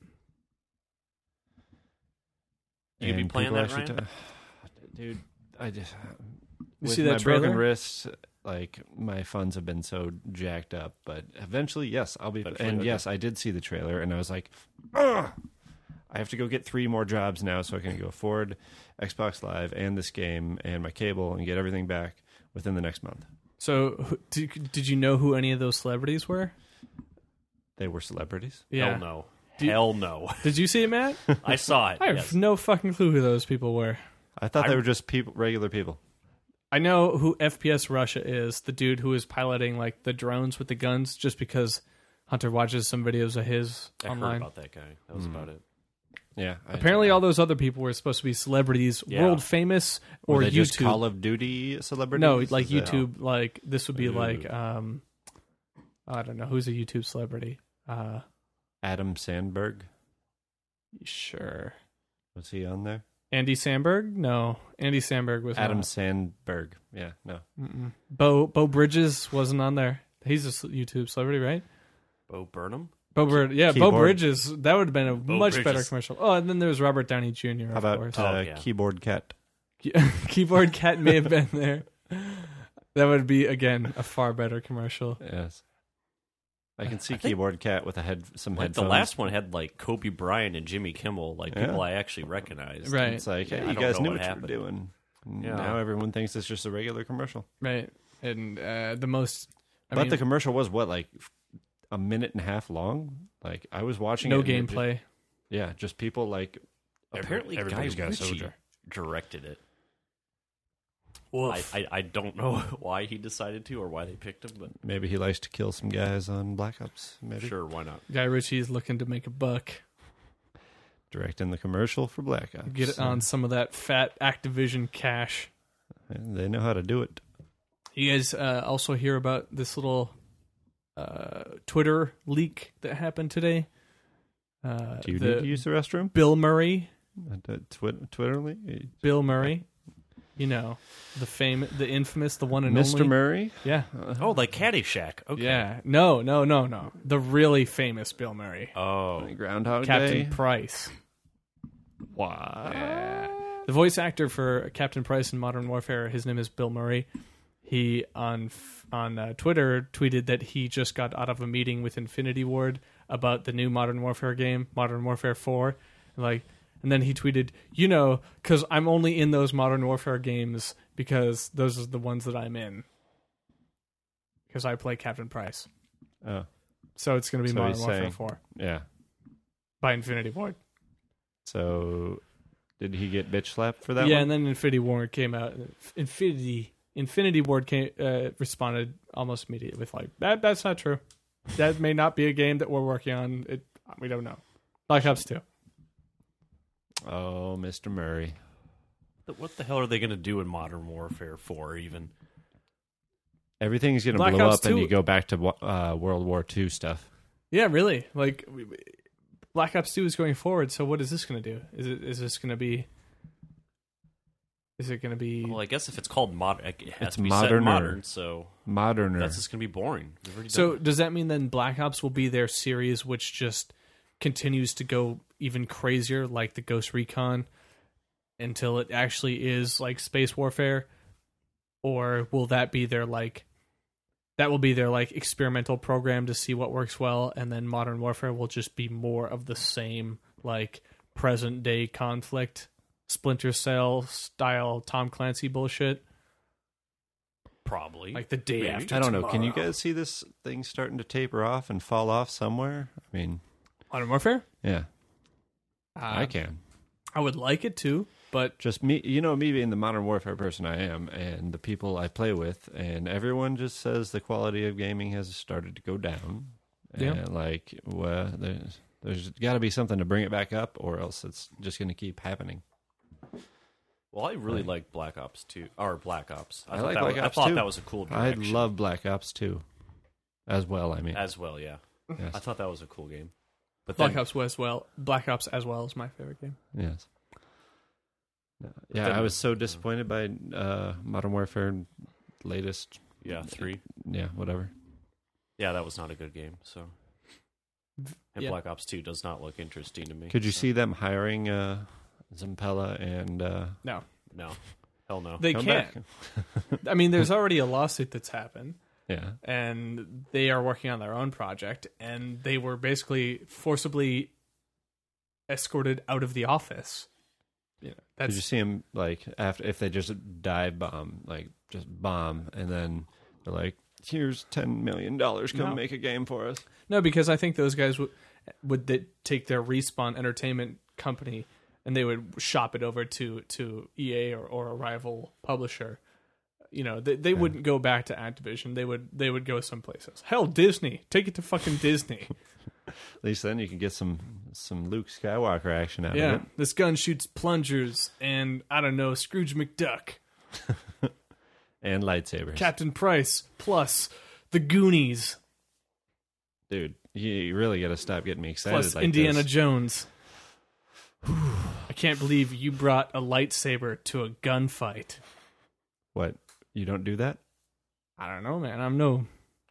You be And playing people that, actually Ryan? Dude, I just you with see my that trailer? broken wrist like my funds have been so jacked up, but eventually, yes, I'll be. Eventually, And okay. yes, I did see the trailer, and I was like, ugh! I have to go get 3 more jobs now, so I can go afford Xbox Live and this game and my cable and get everything back within the next month. So, did you know who any of those celebrities were? They were celebrities. Hell no. Do you- Hell no. Did you see it, Matt? I saw it. I have yes. no fucking clue who those people were. I thought they were just people, regular people. I know who FPS Russia is, the dude who is piloting like the drones with the guns, just because Hunter watches some videos of his I heard online. about that guy. That was about it. Yeah. Apparently, all those other people were supposed to be celebrities, Yeah. world famous, or were they just YouTube. Call of Duty celebrities. No, like Is that- YouTube. Like this would be Ooh. like I don't know who's a YouTube celebrity. Adam Sandberg. Sure, Was he on there? Andy Samberg? No, Andy Samberg was Adam not. Sandberg. Yeah, no. Mm-mm. Bo Bridges wasn't on there. He's a YouTube celebrity, right? Bo Burnham? Bo Bo Keyboard. Bridges. That would have been a much better Bridges. commercial. Oh, and then there's Robert Downey Jr. How Of about course. Yeah. Keyboard Cat? Keyboard Cat may have been there. That would be again a far better commercial. Yes. I can see I think- Keyboard Cat with some Like the headphones. last one had like Kobe Bryant and Jimmy Kimmel, like Yeah. people I actually recognized. Right. It's like, Yeah, hey, I you don't guys know knew what what happened. you were doing. Yeah. Now everyone thinks it's just a regular commercial. Right. And the most. I But mean, the commercial was what, like a minute and a half long? Like I was watching no it. and it gameplay. just- yeah, just people like Apparently, Guy everybody's got a Ritchie soldier. directed it. I don't know why he decided to or why they picked him, but Maybe he likes to kill some guys on Black Ops. Maybe sure, why not? Guy Ritchie's looking to make a buck. directing the commercial for Black Ops. Get it on some of that fat Activision cash. And they know how to do it. You guys also hear about this little Twitter leak that happened today? Do you need to use the restroom? Bill Murray? Twitterly? Bill Murray? You know, the infamous, the one and Mr. only. Murray? Yeah. Oh, like Caddyshack. Okay. Yeah. No. The really famous Bill Murray. Oh, Groundhog Captain Day? Price. Wow. Yeah. The voice actor for Captain Price in Modern Warfare, his name is Bill Murray. He on Twitter tweeted that he just got out of a meeting with Infinity Ward about the new Modern Warfare game, Modern Warfare 4. And then he tweeted, because I'm only in those Modern Warfare games because those are the ones that I'm in. Because I play Captain Price. Oh, So it's going to be So Modern he's Warfare saying- 4 yeah. by Infinity Ward. So, did he get bitch slapped for that Yeah, one? and then Infinity Ward came out. Infinity Ward responded almost immediately with that's not true. That may not be a game that we're working on. We don't know. Black Ops 2. Oh, Mr. Murray. what the hell are they going to do in Modern Warfare 4 even? Everything's going to Black blow Ops up and 2 you go back to World War II stuff. Yeah, really. Black Ops 2 is going forward. So what is this going to do? Is this going to be? Is it going to be? Well, I guess if it's called modern, it has It's to be set in moderner. modern, so Moderner. that's just going to be boring. They've already So done it. does that mean then Black Ops will be their series, which just continues to go even crazier, like the Ghost Recon, until it actually is like space warfare, or will that be their experimental program to see what works well, and then Modern Warfare will just be more of the same like present day conflict, Splinter Cell style Tom Clancy bullshit, Probably. like the day Maybe. after. I don't know. Can you tomorrow. guys see this thing starting to taper off and fall off somewhere? I mean, Modern Warfare? yeah, I can. I would like it to, but Just me, me being the Modern Warfare person I am, and the people I play with, and everyone just says the quality of gaming has started to go down. Yeah. And there's got to be something to bring it back up, or else it's just going to keep happening. Well, I really like Black Ops 2 or Black Ops. I like Black Ops I thought 2. that was a cool I direction. love Black Ops 2 as well. I mean, as well, yeah. yes. I thought that was a cool game. But Black then, Ops Black Ops as well is my favorite game. Yes. Yeah, Then- I was so disappointed by Modern Warfare latest. yeah, 3. Yeah, whatever. Yeah, that was not a good game. So, and Yeah. Black Ops 2 does not look interesting to me. Could you so- see them hiring Zampella and No, No, Hell no. They Come can't. back. I mean, there's already a lawsuit that's happened, Yeah. and they are working on their own project, and they were basically forcibly escorted out of the office. Did That's you see him like after if they just dive bomb, like just bomb, and then they're like, "Here's $10 million. Come No. make a game for us." no, because I think those guys would take their Respawn Entertainment company and they would shop it over to EA or a rival publisher. You know, they wouldn't go back to Activision. They would go someplace else. Hell, Disney, take it to fucking Disney. At least then you can get some Luke Skywalker action out of Yeah, it. this gun shoots plungers and I don't know, Scrooge McDuck, And lightsabers. Captain Price, plus the Goonies, Dude, you really got to stop getting me excited plus like Indiana this. Jones. I can't believe you brought a lightsaber to a gunfight. What? You don't do that? I don't know, man. I'm no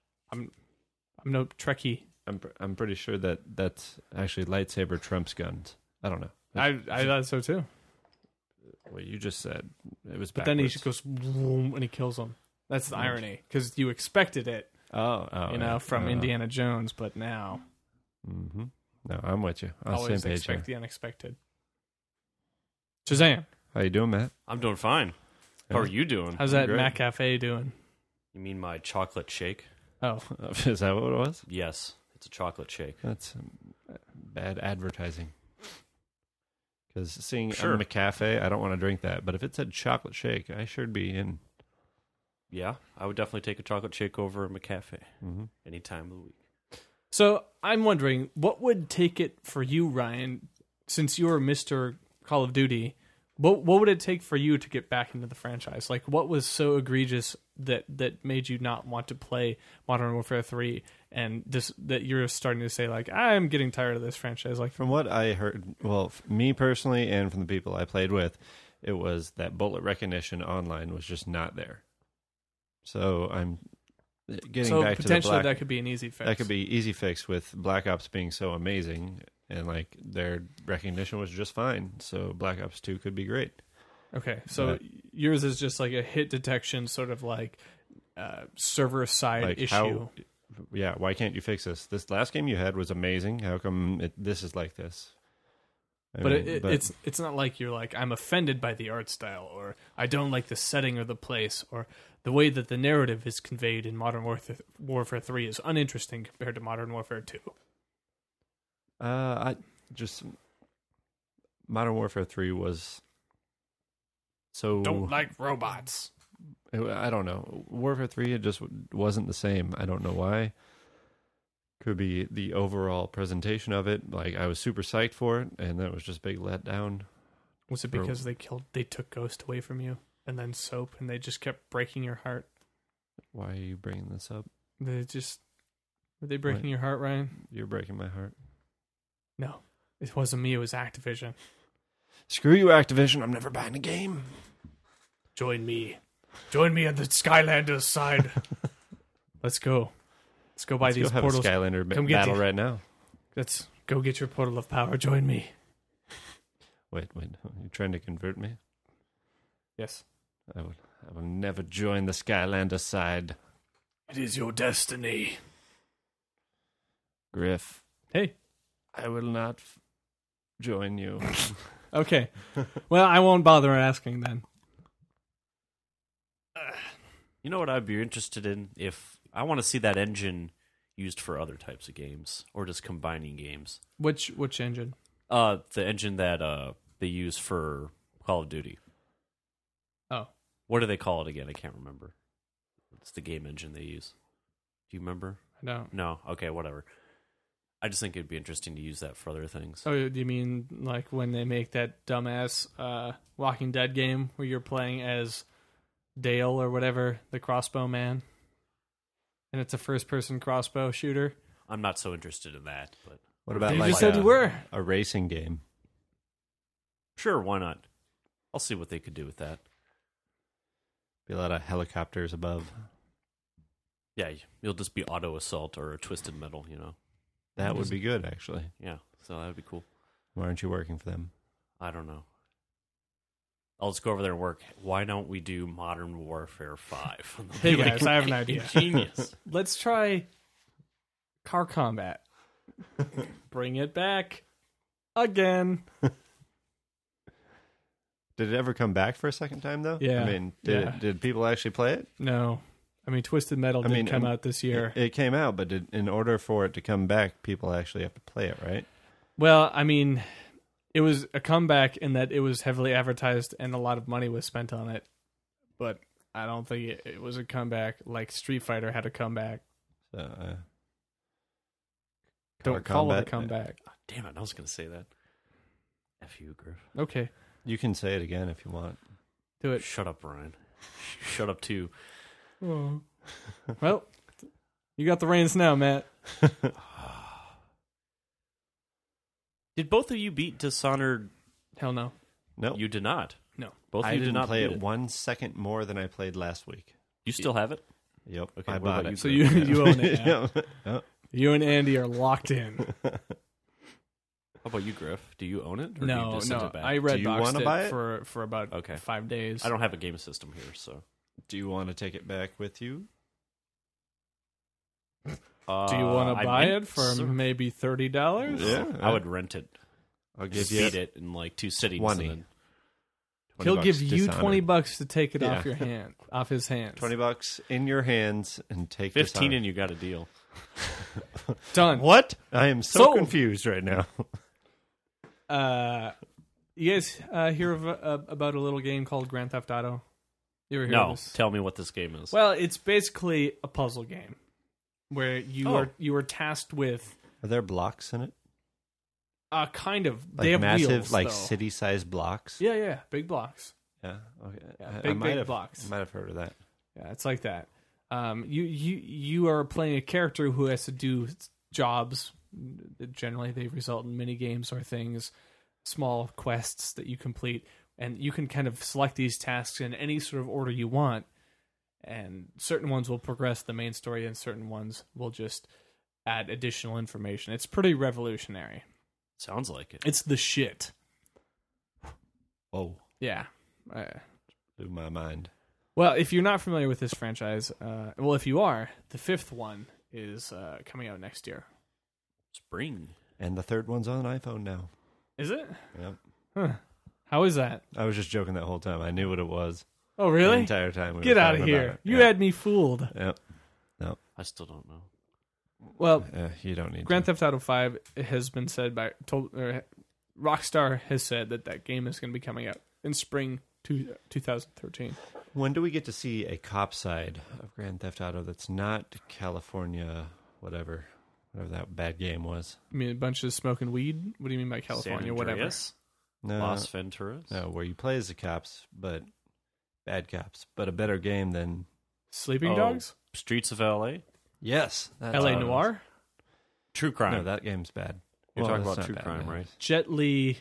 Trekkie. I'm pretty sure that's actually lightsaber trumps guns. I don't know. I thought so too. What you just said, it was But then he backwards. just goes vroom, and he kills him. That's the irony, because you expected it, oh, from Indiana Jones, but now Mm-hmm. No, I'm with you. On the always same page expect here. the unexpected. Shazam! How you doing, Matt? I'm doing fine. How are you doing? How's that Great. Mac Cafe doing? You mean my chocolate shake? Oh, Is that what it was? Yes, it's a chocolate shake. That's bad advertising. Because seeing Sure. I'm a cafe, I don't want to drink that. But if it said chocolate shake, I should be in. Yeah, I would definitely take a chocolate shake over a McCafe Mm-hmm. any time of the week. so I'm wondering what would take it for you, Ryan, since you're Mr. Call of Duty. What would it take for you to get back into the franchise? Like, what was so egregious that made you not want to play Modern Warfare 3, and that you're starting to say, like, I'm getting tired of this franchise? Like, From what I heard, well, me personally and from the people I played with, it was that bullet recognition online was just not there. So I'm getting so back to the potentially Black. that could be an easy fix. That could be easy fix with Black Ops being so amazing, and like their recognition was just fine. So Black Ops 2 could be great. Okay, so But- yours is just like a hit detection sort of like server side Like issue. how? Yeah, why can't you fix this? This last game you had was amazing. How come this is like this? I But, mean, it's not like you're like, I'm offended by the art style, or I don't like the setting or the place, or the way that the narrative is conveyed in Modern Warfare 3 is uninteresting compared to Modern Warfare 2. I just Modern Warfare 3 was so Don't like robots. I don't know. Warfare 3 it just wasn't the same. I don't know why. Could be the overall presentation of it. Like I was super psyched for it, and that was just a big letdown. Was it because they took Ghost away from you, and then Soap, and they just kept breaking your heart? Why are you bringing this up? Were they breaking your heart, Ryan? You're breaking my heart. No, it wasn't me. It was Activision. Screw you, Activision. I'm never buying a game. Join me on the Skylanders side. Let's go. Let's go buy Let's these go have portals. a Skylander Come get battle you. right now. Let's go get your portal of power. Join me. Wait. Are you trying to convert me? Yes. I will never join the Skylander side. It is your destiny. Griff, Hey. I will not join you. Okay. Well, I won't bother asking then. You know what I'd be interested in? If I want to see that engine used for other types of games, or just combining games. Which engine? The engine that they use for Call of Duty. Oh. What do they call it again? I can't remember. It's the game engine they use. Do you remember? I don't. No. Okay, whatever. I just think it'd be interesting to use that for other things. Oh, do you mean like when they make that dumbass Walking Dead game where you're playing as Dale or whatever, the crossbow man? And it's a first-person crossbow shooter? I'm not so interested in that, but What about You like just said you were. a racing game? sure, why not? I'll see what they could do with that. Be a lot of helicopters above. Yeah, you'll just be auto assault or a twisted metal, you know. That would be good, actually. Yeah, so that would be cool. Why aren't you working for them? I don't know. I'll just go over there and work. Why don't we do Modern Warfare 5? Hey guys, I have an idea. Genius. Let's try car combat. Bring it back again. Did it ever come back for a second time though? Yeah. I mean, Yeah. did people actually play it? No. I mean, Twisted Metal did come out this year. It came out, but in order for it to come back, people actually have to play it, right? Well, I mean, it was a comeback in that it was heavily advertised and a lot of money was spent on it. But I don't think it was a comeback like Street Fighter had a comeback. So, Don't car call it a combat. comeback. Damn it, I was going to say that. F you, Griff. Okay, You can say it again if you want. do it. Shut up, Ryan. Shut up, too. Oh. Well, you got the reins now, Matt. Did both of you beat Dishonored? Hell no. No, You did not. No. Both of I you didn't did not play beat it 1 second more than I played last week. You still have it? Yep, Okay, I what bought about it. you, So you own it. Now. Yeah. You and Andy are locked in. How about you, Griff? Do you own it? Or do you No, just send no. it back? I Do red you boxed wanna it buy it? for about Okay. 5 days. I don't have a game system here, so. Do you want to take it back with you? Do you want to buy it for maybe $30? Yeah, I would rent it. I'll Just give you beat it in like 2 sittings. 20. And then, He'll $20 give you Dishonored. $20 to take it Yeah. off your hand, off his hands. $20 in your hands and take 15 Dishonored. and you got a deal. Done. What? I am so Sold. confused right now. You guys hear about a little game called Grand Theft Auto? You ever hear of No, this? tell me what this game is. Well, it's basically a puzzle game where Oh. you are tasked with Are there blocks in it? kind of Like they have massive, wheels, like though. city-sized blocks? Yeah, big blocks. Yeah. Okay. Yeah, I big might have, blocks. I might have heard of that. Yeah, it's like that. You are playing a character who has to do jobs. Generally, they result in mini games or things, small quests that you complete, and you can kind of select these tasks in any sort of order you want. And certain ones will progress the main story, and certain ones will just add additional information. It's pretty revolutionary. Sounds like it. It's the shit. Oh, Yeah. blew my mind. Well, if you're not familiar with this franchise, well, if you are, the 5th one is coming out next year. Spring. And the third one's on iPhone now. Is it? Yep. Huh. How is that? I was just joking that whole time. I knew what it was. Oh, The really? entire time. We Get were out of talking here. about it. You Yep. had me fooled. Yep. I still don't know. Well, You don't need Grand to. Theft Auto 5 has been said by Rockstar has said that game is going to be coming out in spring 2013. When do we get to see a cop side of Grand Theft Auto that's not California, whatever that bad game was? I mean, a bunch of smoking weed. What do you mean by California? San Whatever. Andreas? No, Las Venturas? no, where you play as the cops, but bad cops, but a better game than Sleeping Oh, Dogs. Streets of L.A.? yes, that's L.A. what it was. Noir. True Crime. No, that game's bad. You're Well, talking that's about not True bad, Crime, man. right? Jet Li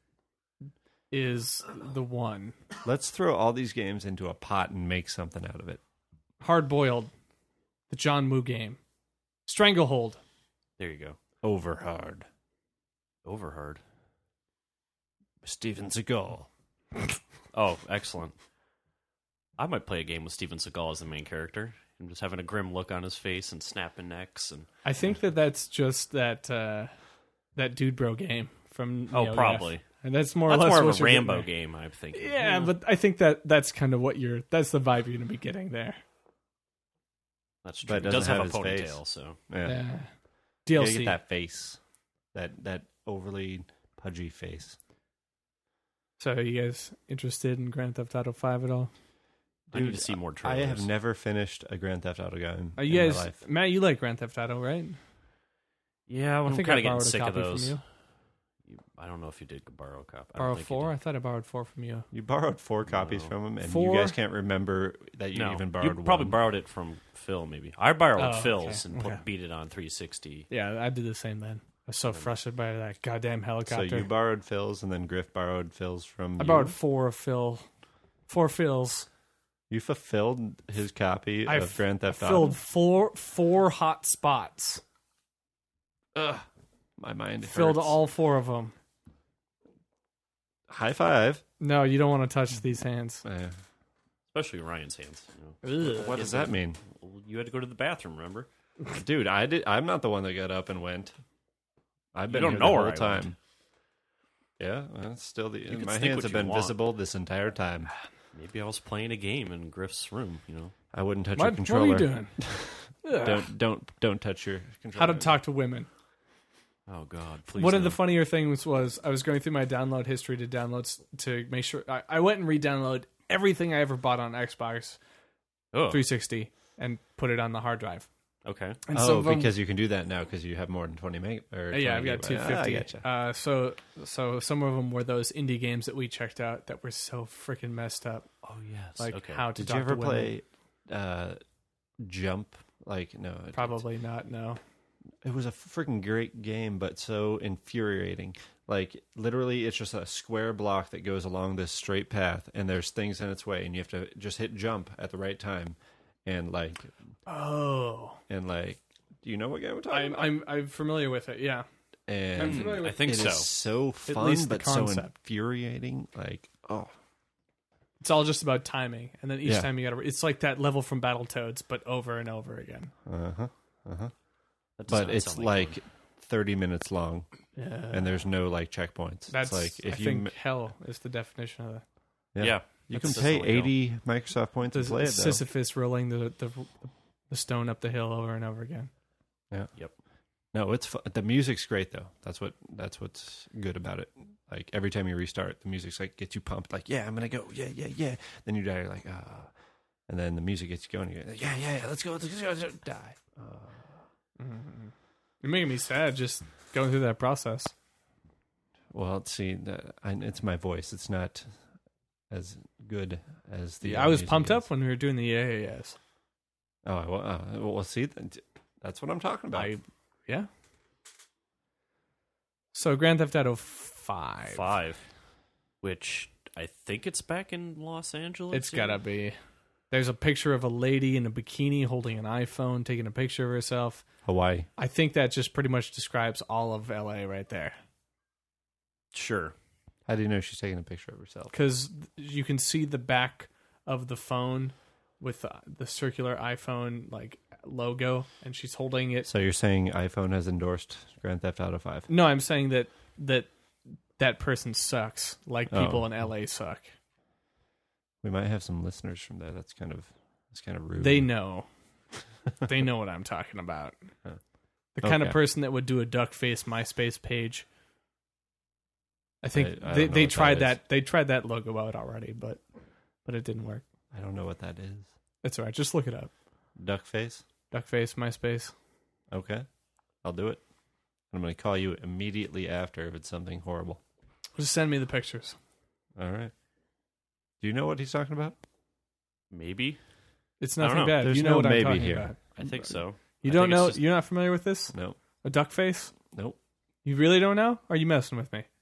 is the one. Let's throw all these games into a pot and make something out of it. Hard Boiled. The John Woo game. Stranglehold. There you go. Overhard. Overheard. Steven Seagal. Oh, excellent. I might play a game with Steven Seagal as the main character. And just having a grim look on his face and snapping necks and I think that's just that Dude Bro game from NeoGAF. probably. And that's more or That's less more what of a you're getting Rambo there. game, I'm thinking. Yeah, but I think that's kind of what that's the vibe you're going to be getting there. That's true. But it He does doesn't have a have his ponytail, face. so Yeah. DLC. You gotta get that face. That overly pudgy face. So, are you guys interested in Grand Theft Auto 5 at all? I need to see more I trailers. have never finished a Grand Theft Auto game Are in you my guys, life. Matt? You like Grand Theft Auto, right? Yeah, I I'm think kind I of getting borrowed a sick of copy those. from you. I don't know if you did borrow a copy. I don't Borrow think you 4? did. I thought I borrowed 4 from you. You borrowed 4 copies No. from him, and 4? you guys can't remember that you No, even borrowed you probably one. borrowed it from Phil, maybe. I borrowed Oh, Phil's okay, and okay. beat it on 360. Yeah, I did the same then. I was so frustrated by that goddamn So helicopter. you borrowed Phil's, and then Griff borrowed Phil's from I you? borrowed 4 of Phil. 4 Phil's. You fulfilled his copy I of Grand Theft Auto? filled four hot spots. Ugh, my mind Filled hurts. all 4 of them. High five. No, you don't want to touch these hands. Especially Ryan's hands. You know. What does that mean? Well, you had to go to the bathroom, remember? Dude, I'm not the one that got up and went. I've been don't here know the where whole I time. went. Yeah, well, still can my think hands what have you been want. visible this entire time. Maybe I was playing a game in Griff's room, you know. I wouldn't touch What? your What controller. are you doing? Ugh. Don't touch your controller. How to talk to women. Oh, God. Please One of no. the funnier things was I was going through my download history to downloads to make sure I went and re-downloaded everything I ever bought on Xbox Oh, 360 and put it on the hard drive. okay. And some Oh, of them, because you can do that now because you have more than 20 meg. Or 20 yeah, I've got gigabytes. 250. I gotcha. So some of them were those indie games that we checked out that were so freaking messed up. Oh, yes. Like okay. how to Did talk you ever to women. play Jump? Like, no. Probably not. No. It was a freaking great game, but so infuriating. Like, literally, it's just a square block that goes along this straight path, and there's things in its way, and you have to just hit jump at the right time. And, like, do you know what game we're talking about? I'm familiar with it. Yeah. And I'm familiar with I think it so. is so fun, least the but so concept. infuriating. Like, oh. It's all just about timing, and then each Yeah. time you got to. It's like that level from Battletoads, but over and over again. Uh-huh. That does But not it's sound like fun. 30 minutes long, Yeah. and there's no, like, checkpoints. That's it's like, if I you... think hell is the definition of that. Yeah. You can that's pay definitely 80 Microsoft points to play it, though. Sisyphus rolling the stone up the hill over and over again. Yeah. Yep. No, it's fun. The music's great though. That's what's good about it. Like every time you restart, the music's like gets you pumped. Like, yeah, I'm gonna go. Yeah. Then you die. You're like, ah. And then the music gets you going. You're like, yeah. Let's go. Die. You're making me sad just going through that process. Well, see, it's my voice. It's not as good as the. I was music pumped is. up when we were doing the yes. Oh, well, see, that's what I'm talking about. Yeah. So Grand Theft Auto 5. 5, which I think it's back in Los Angeles. It's gotta be. There's a picture of a lady in a bikini holding an iPhone, taking a picture of herself. Hawaii. I think that just pretty much describes all of LA right there. Sure. How do you know she's taking a picture of herself? Because you can see the back of the phone with the circular iPhone like logo, and she's holding it. So you're saying iPhone has endorsed Grand Theft Auto 5? No, I'm saying that person sucks. Like people in LA suck. We might have some listeners from there. That's kind of rude. They know. They know what I'm talking about. The kind of Okay. person that would do a duck face MySpace page. I think I don't they know what tried that is. that. They tried that logo out already, but it didn't work. I don't know what that is. It's all right. Just look it up. Duck face? Duck face MySpace. Okay. I'll do it. I'm going to call you immediately after if it's something horrible. Just send me the pictures. All right. Do you know what he's talking about? Maybe. It's I don't nothing know. bad. There's you know no what I'm maybe talking here. about. I think so. You I don't think it's know? just- You're not familiar with this? No. A duck face? Nope. You really don't know? Are you messing with me?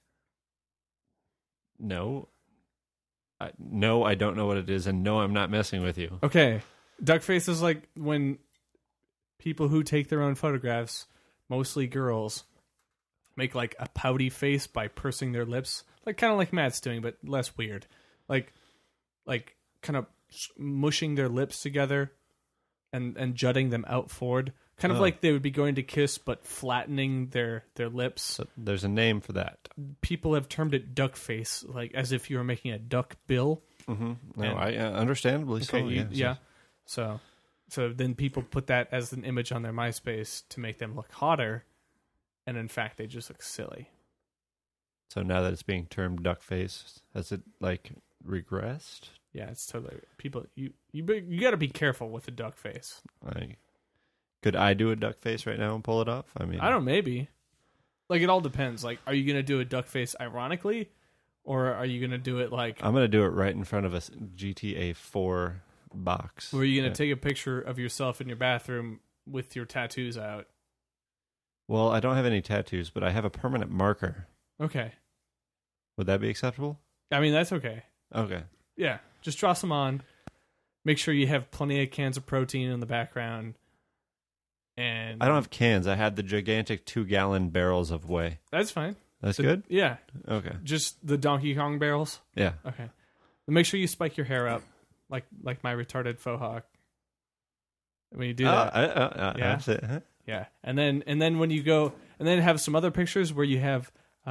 No. No, I don't know what it is, and no, I'm not messing with you. Okay. Duck face is like when people who take their own photographs, mostly girls, make like a pouty face by pursing their lips. Like kind of like Matt's doing, but less weird. Like kind of mushing their lips together and jutting them out forward. Kind of Oh. like they would be going to kiss, but flattening their lips. So there's a name for that. People have termed it duck face, like as if you were making a duck bill. Mm-hmm. No, And- I understandably so. Okay, Yeah. So then people put that as an image on their MySpace to make them look hotter, and in fact they just look silly. So now that it's being termed duck face, has it like regressed? Yeah, it's totally people. You got to be careful with the duck face. Like, could I do a duck face right now and pull it off? I mean, I don't. Maybe. Like it all depends. Like, are you gonna do a duck face ironically, or are you gonna do it like? I'm gonna do it right in front of a GTA 4 box. Were you gonna Yeah. take a picture of yourself in your bathroom with your tattoos out? Well, I don't have any tattoos, but I have a permanent marker. Okay. Would that be acceptable? I mean, that's okay. Okay. Yeah, just draw some on. Make sure you have plenty of cans of protein in the background. And I don't have cans. I had the gigantic 2-gallon barrels of whey. That's fine. That's good? Yeah, Okay. just the Donkey Kong barrels. Yeah. Okay. Make sure you spike your hair up, like my retarded faux hawk. When you do that, Yeah. Yeah. That's it, huh? yeah, and then when you go, and then have some other pictures where you have,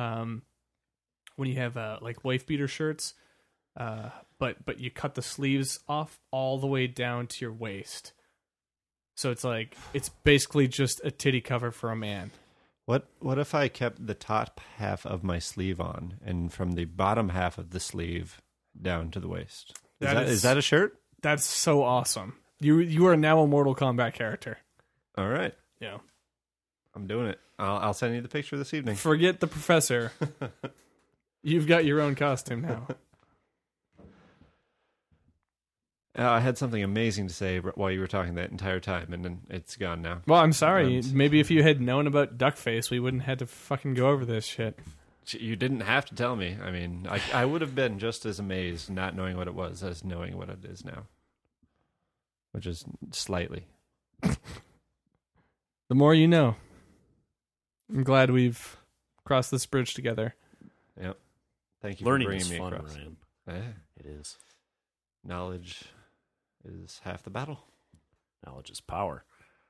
like wife beater shirts, but you cut the sleeves off all the way down to your waist, so it's basically just a titty cover for a man. What if I kept the top half of my sleeve on and from the bottom half of the sleeve down to the waist? Is that a shirt? That's so awesome. You are now a Mortal Kombat character. All right. Yeah. I'm doing it. I'll send you the picture this evening. Forget the professor. You've got your own costume now. I had something amazing to say while you were talking that entire time, and then it's gone now. Well, I'm sorry. Maybe if you had known about Duckface, we wouldn't have to fucking go over this shit. You didn't have to tell me. I mean, I would have been just as amazed not knowing what it was as knowing what it is now. Which is slightly. The more you know. I'm glad we've crossed this bridge together. Yep. Thank you Learning for is bringing me fun, across. Ryan. Yeah. It is. Knowledge is half the battle. Knowledge is power.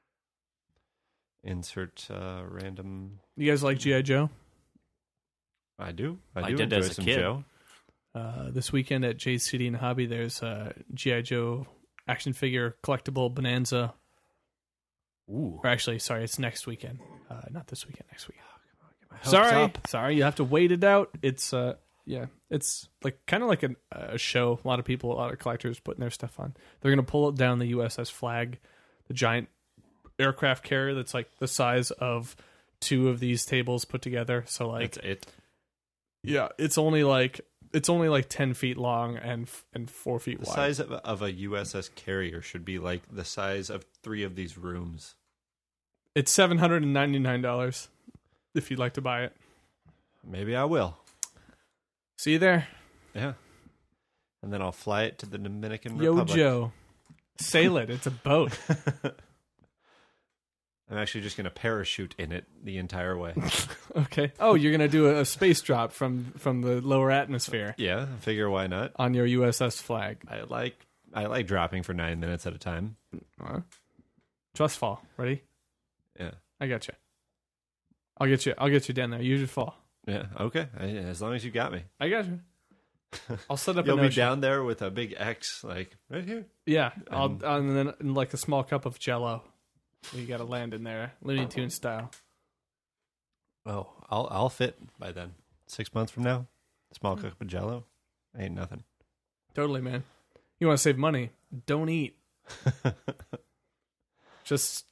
Insert random. You guys like G.I. Joe? I do. I do did enjoy as a some kid. Joe. This weekend at Jay's City and Hobby, there's a G.I. Joe action figure collectible bonanza. Ooh. Or actually, sorry, it's next weekend. Not this weekend, next weekend. Hopes Sorry, you have to wait it out. It's it's like kind of like a show. A lot of people, a lot of collectors putting their stuff on. They're gonna pull it down the USS Flag, the giant aircraft carrier that's like the size of two of these tables put together. So like, That's it. yeah, it's only like 10 feet long and 4 feet The wide. size of a USS carrier should be like the size of 3 of these rooms. It's $799 if you'd like to buy it. Maybe I will. See you there. Yeah. And then I'll fly it to the Dominican Yo, Republic. Joe. Sail it. It's a boat. I'm actually just going to parachute in it the entire way. Okay. Oh, you're going to do a space drop from the lower atmosphere Yeah, I figure why not? on your USS Flag. I like dropping for 9 minutes at a time. Trust fall. Ready? Yeah. I got you. I'll get you down there. You just fall. Yeah, okay. As long as you got me. I got you. I'll set up You'll an be ocean. down there with a big X, like, right here. Yeah. And then like a small cup of Jello. You got to land in there, Looney Tunes style. Oh, I'll fit by then. 6 months from now, small cup of Jello, ain't nothing. Totally, man. You want to save money? Don't eat. Just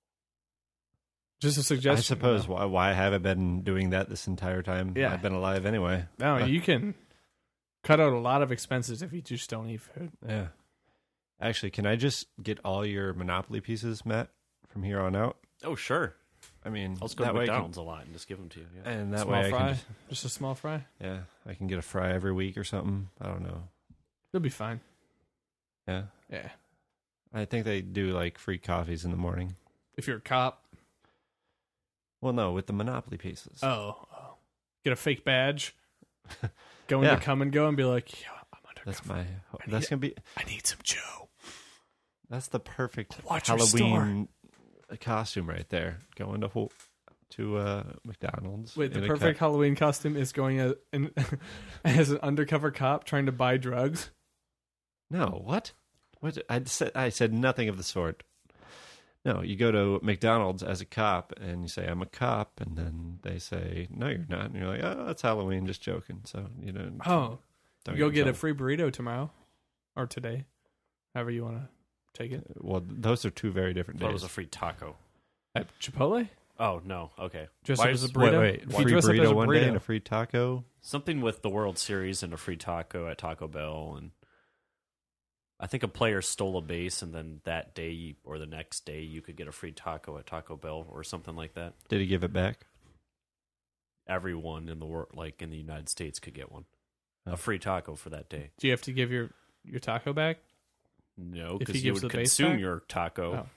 a suggestion. I suppose you know? why have I been doing that this entire time? Yeah. I've been alive anyway. No, you can cut out a lot of expenses if you just don't eat food. Yeah. Actually, can I just get all your Monopoly pieces, Matt, from here on out? Oh, sure. I mean, I'll just go that to way I can- McDonald's a lot and just give them to you. Yeah. and that Small way I fry? can Just a small fry? I can get a fry every week or something. I don't know. You'll be fine. Yeah. Yeah. I think they do like free coffees in the morning. If you're a cop. Well, no, with the Monopoly pieces. Oh. Get a fake badge. Go Yeah. into Come and Go and be like, yeah, I'm undercover. That's my. need That's it. gonna be. I need some Joe. That's the perfect Watch your Halloween costume right there. Going to McDonald's. Wait, the in a perfect Halloween costume is going as an undercover cop trying to buy drugs. No, what? What? I said nothing of the sort. No, you go to McDonald's as a cop and you say, I'm a cop. And then they say, no, you're not. And you're like, oh, it's Halloween, just joking. So, you know. Oh, don't go in get a trouble. free burrito tomorrow or today, however you want to take it. Well, those are two very different That days. was a free taco. At Chipotle? Oh, no. Okay. Dress Why up as a is- burrito? Wait. If you Free dress up as burrito a one day burrito. and a free taco? Something with the World Series and a free taco at Taco Bell. And I think a player stole a base, and then that day or the next day you could get a free taco at Taco Bell or something like that. Did he give it back? Everyone in the world, like in the United States, could get one. Oh. A free taco for that day. Do you have to give your taco back? No, If he because you gives would the base consume back? your taco. Oh.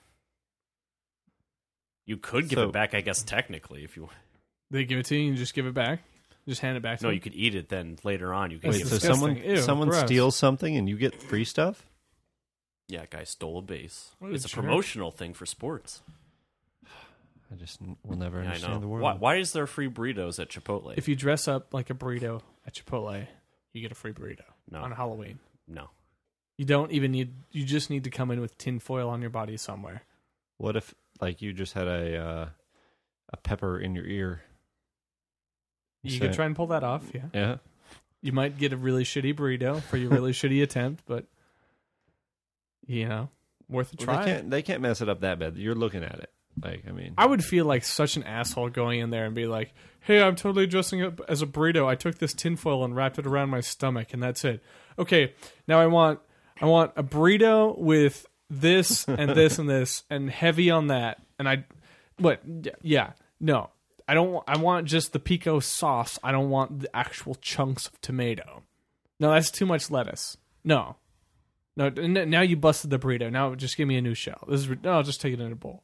You could give So- it back, I guess, technically, if you. They give it to you and you just give it back? Just hand it back to No, him? you could eat it. Then later on, you can Wait, give so it. disgusting. Ew, someone gross. steals something and you get free stuff? Yeah, a guy stole a base. What a It's a jerk. promotional thing for sports. I just will never Yeah, I understand know. the world. Why is there free burritos at Chipotle? If you dress up like a burrito at Chipotle, you get a free burrito No. on Halloween. No. You don't even need. You just need to come in with tinfoil on your body somewhere. What if like you just had a pepper in your ear? You So- could try and pull that off. Yeah, Yeah. you might get a really shitty burrito for your really shitty attempt, but worth a Well, try. they can't mess it up that bad. You're looking at it. Like, I mean, I would feel like such an asshole going in there and be like, "Hey, I'm totally dressing up as a burrito. I took this tinfoil and wrapped it around my stomach, and that's it. Okay, now I want a burrito with this and this and this, and heavy on that. And no, I don't. I want just the pico sauce. I don't want the actual chunks of tomato. No, that's too much lettuce. No, now you busted the burrito. Now just give me a new shell. I'll just take it in a bowl."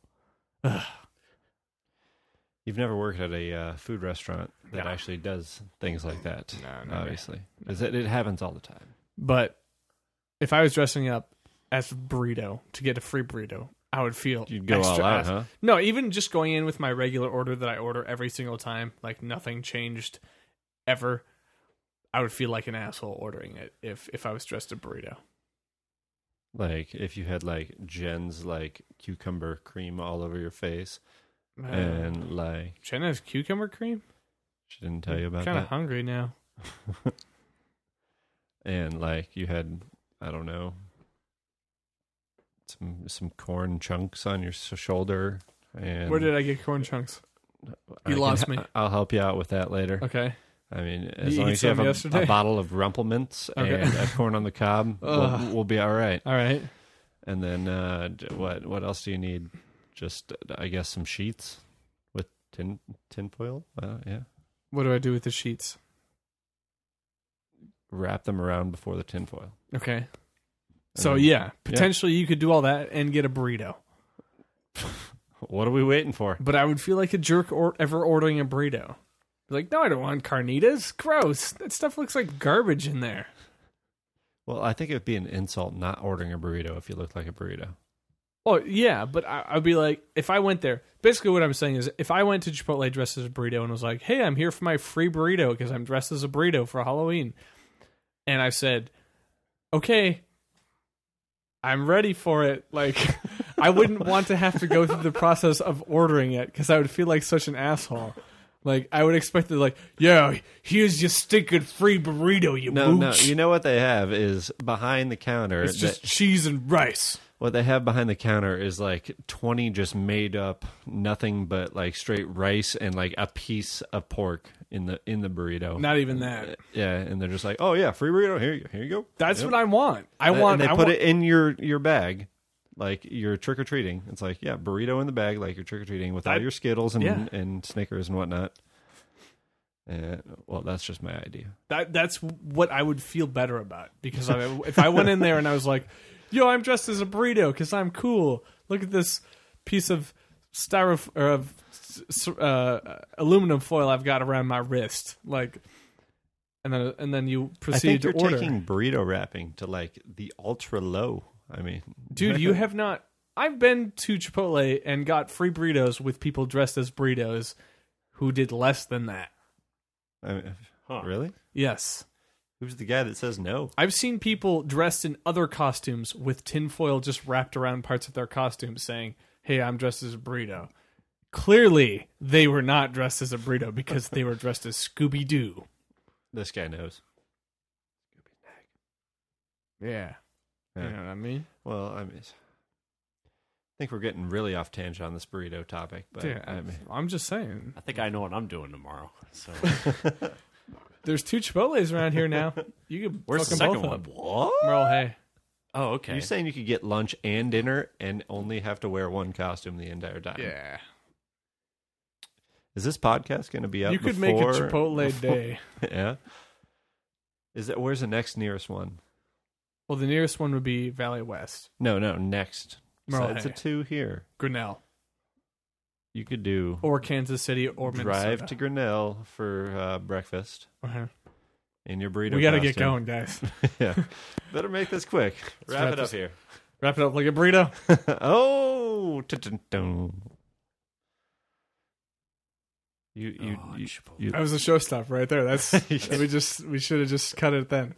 you've never worked at a food restaurant that No. actually does things like that. No, obviously, because it happens all the time. But if I was dressing up as a burrito to get a free burrito, I would feel You'd go extra all out, ass- huh? No, even just going in with my regular order that I order every single time, like nothing changed ever, I would feel like an asshole ordering it if I was dressed a burrito. Like if you had like Jen's like cucumber cream all over your face, And and like Jen has cucumber cream? she didn't tell you about Kind of that. hungry now. And like you had, I don't know, some corn chunks on your shoulder. And Where did I get corn chunks? I You can lost me. I'll help you out with that later. Okay. I mean, as You long eat as you have some yesterday? a bottle of Rumplemints Okay. and a corn on the cob, we'll be all right. All right. And then what else do you need? Just I guess some sheets with tinfoil. Yeah, What do I do with the sheets? wrap them around before the tinfoil. Okay. So then- yeah, potentially you could do all that and get a burrito. What are we waiting for? But I would feel like a jerk ever ordering a burrito. Be like, no, I don't want carnitas. Gross. That stuff looks like garbage in there. Well, I think it'd be an insult not ordering a burrito if you looked like a burrito. Oh, yeah, but I'd be like, if I went there, basically what I'm saying is if I went to Chipotle dressed as a burrito and was like, hey, I'm here for my free burrito because I'm dressed as a burrito for Halloween. And I said, okay, I'm ready for it. Like, I wouldn't want to have to go through the process of ordering it because I would feel like such an asshole. Like, I would expect it, like, yeah, here's your stinking free burrito, you No, mooch. you know what they have is behind the counter. It's just cheese and rice. What they have behind the counter is like 20 just made up nothing but like straight rice and like a piece of pork in the burrito. Not even that. Yeah, and they're just like, "Oh yeah, free burrito. Here you go." That's Yep. what I want. And they put it in your bag, like you're trick or treating. It's like, yeah, burrito in the bag, like you're trick or treating with all your Skittles and Yeah. and Snickers and whatnot. Well, that's just my idea. That's what I would feel better about because if I went in there and I was like, "Yo, I'm dressed as a burrito because I'm cool. Look at this piece of aluminum foil I've got around my wrist," like, and then you I proceed think you're to order. taking burrito wrapping to like the ultra low. I mean, Dude, you have not. I've been to Chipotle and got free burritos with people dressed as burritos who did less than that. I mean, Huh. really? Yes. Who's the guy that says no? I've seen people dressed in other costumes with tinfoil just wrapped around parts of their costumes saying, "Hey, I'm dressed as a burrito." Clearly, they were not dressed as a burrito because they were dressed as Scooby-Doo. This guy knows. Yeah. Yeah. You know what I mean? Well, I mean, I think we're getting really off tangent on this burrito topic, but Yeah, I mean, I'm just saying. I think I know what I'm doing tomorrow. So There's 2 Chipotles around here now. You could where's the fucking second both one? of them. what? Merle, hey. Oh, okay. You're saying you could get lunch and dinner and only have to wear one costume the entire time? Yeah. Is this podcast going to be up? You could make a before- Chipotle day. Yeah. Is that where's the next nearest one? Well, the nearest one would be Valley West. No, next. Merle, Besides the hey. 2 here. Grinnell. You could do or Kansas City or drive Minnesota. to Grinnell for breakfast Uh-huh. in your burrito. We got to get costume. going, guys. Yeah, better make this quick. Wrap wrap it up this- here. Wrap it up like a burrito. Oh, dun-dun-dun. You That was a showstopper right there. That's we should have just cut it then.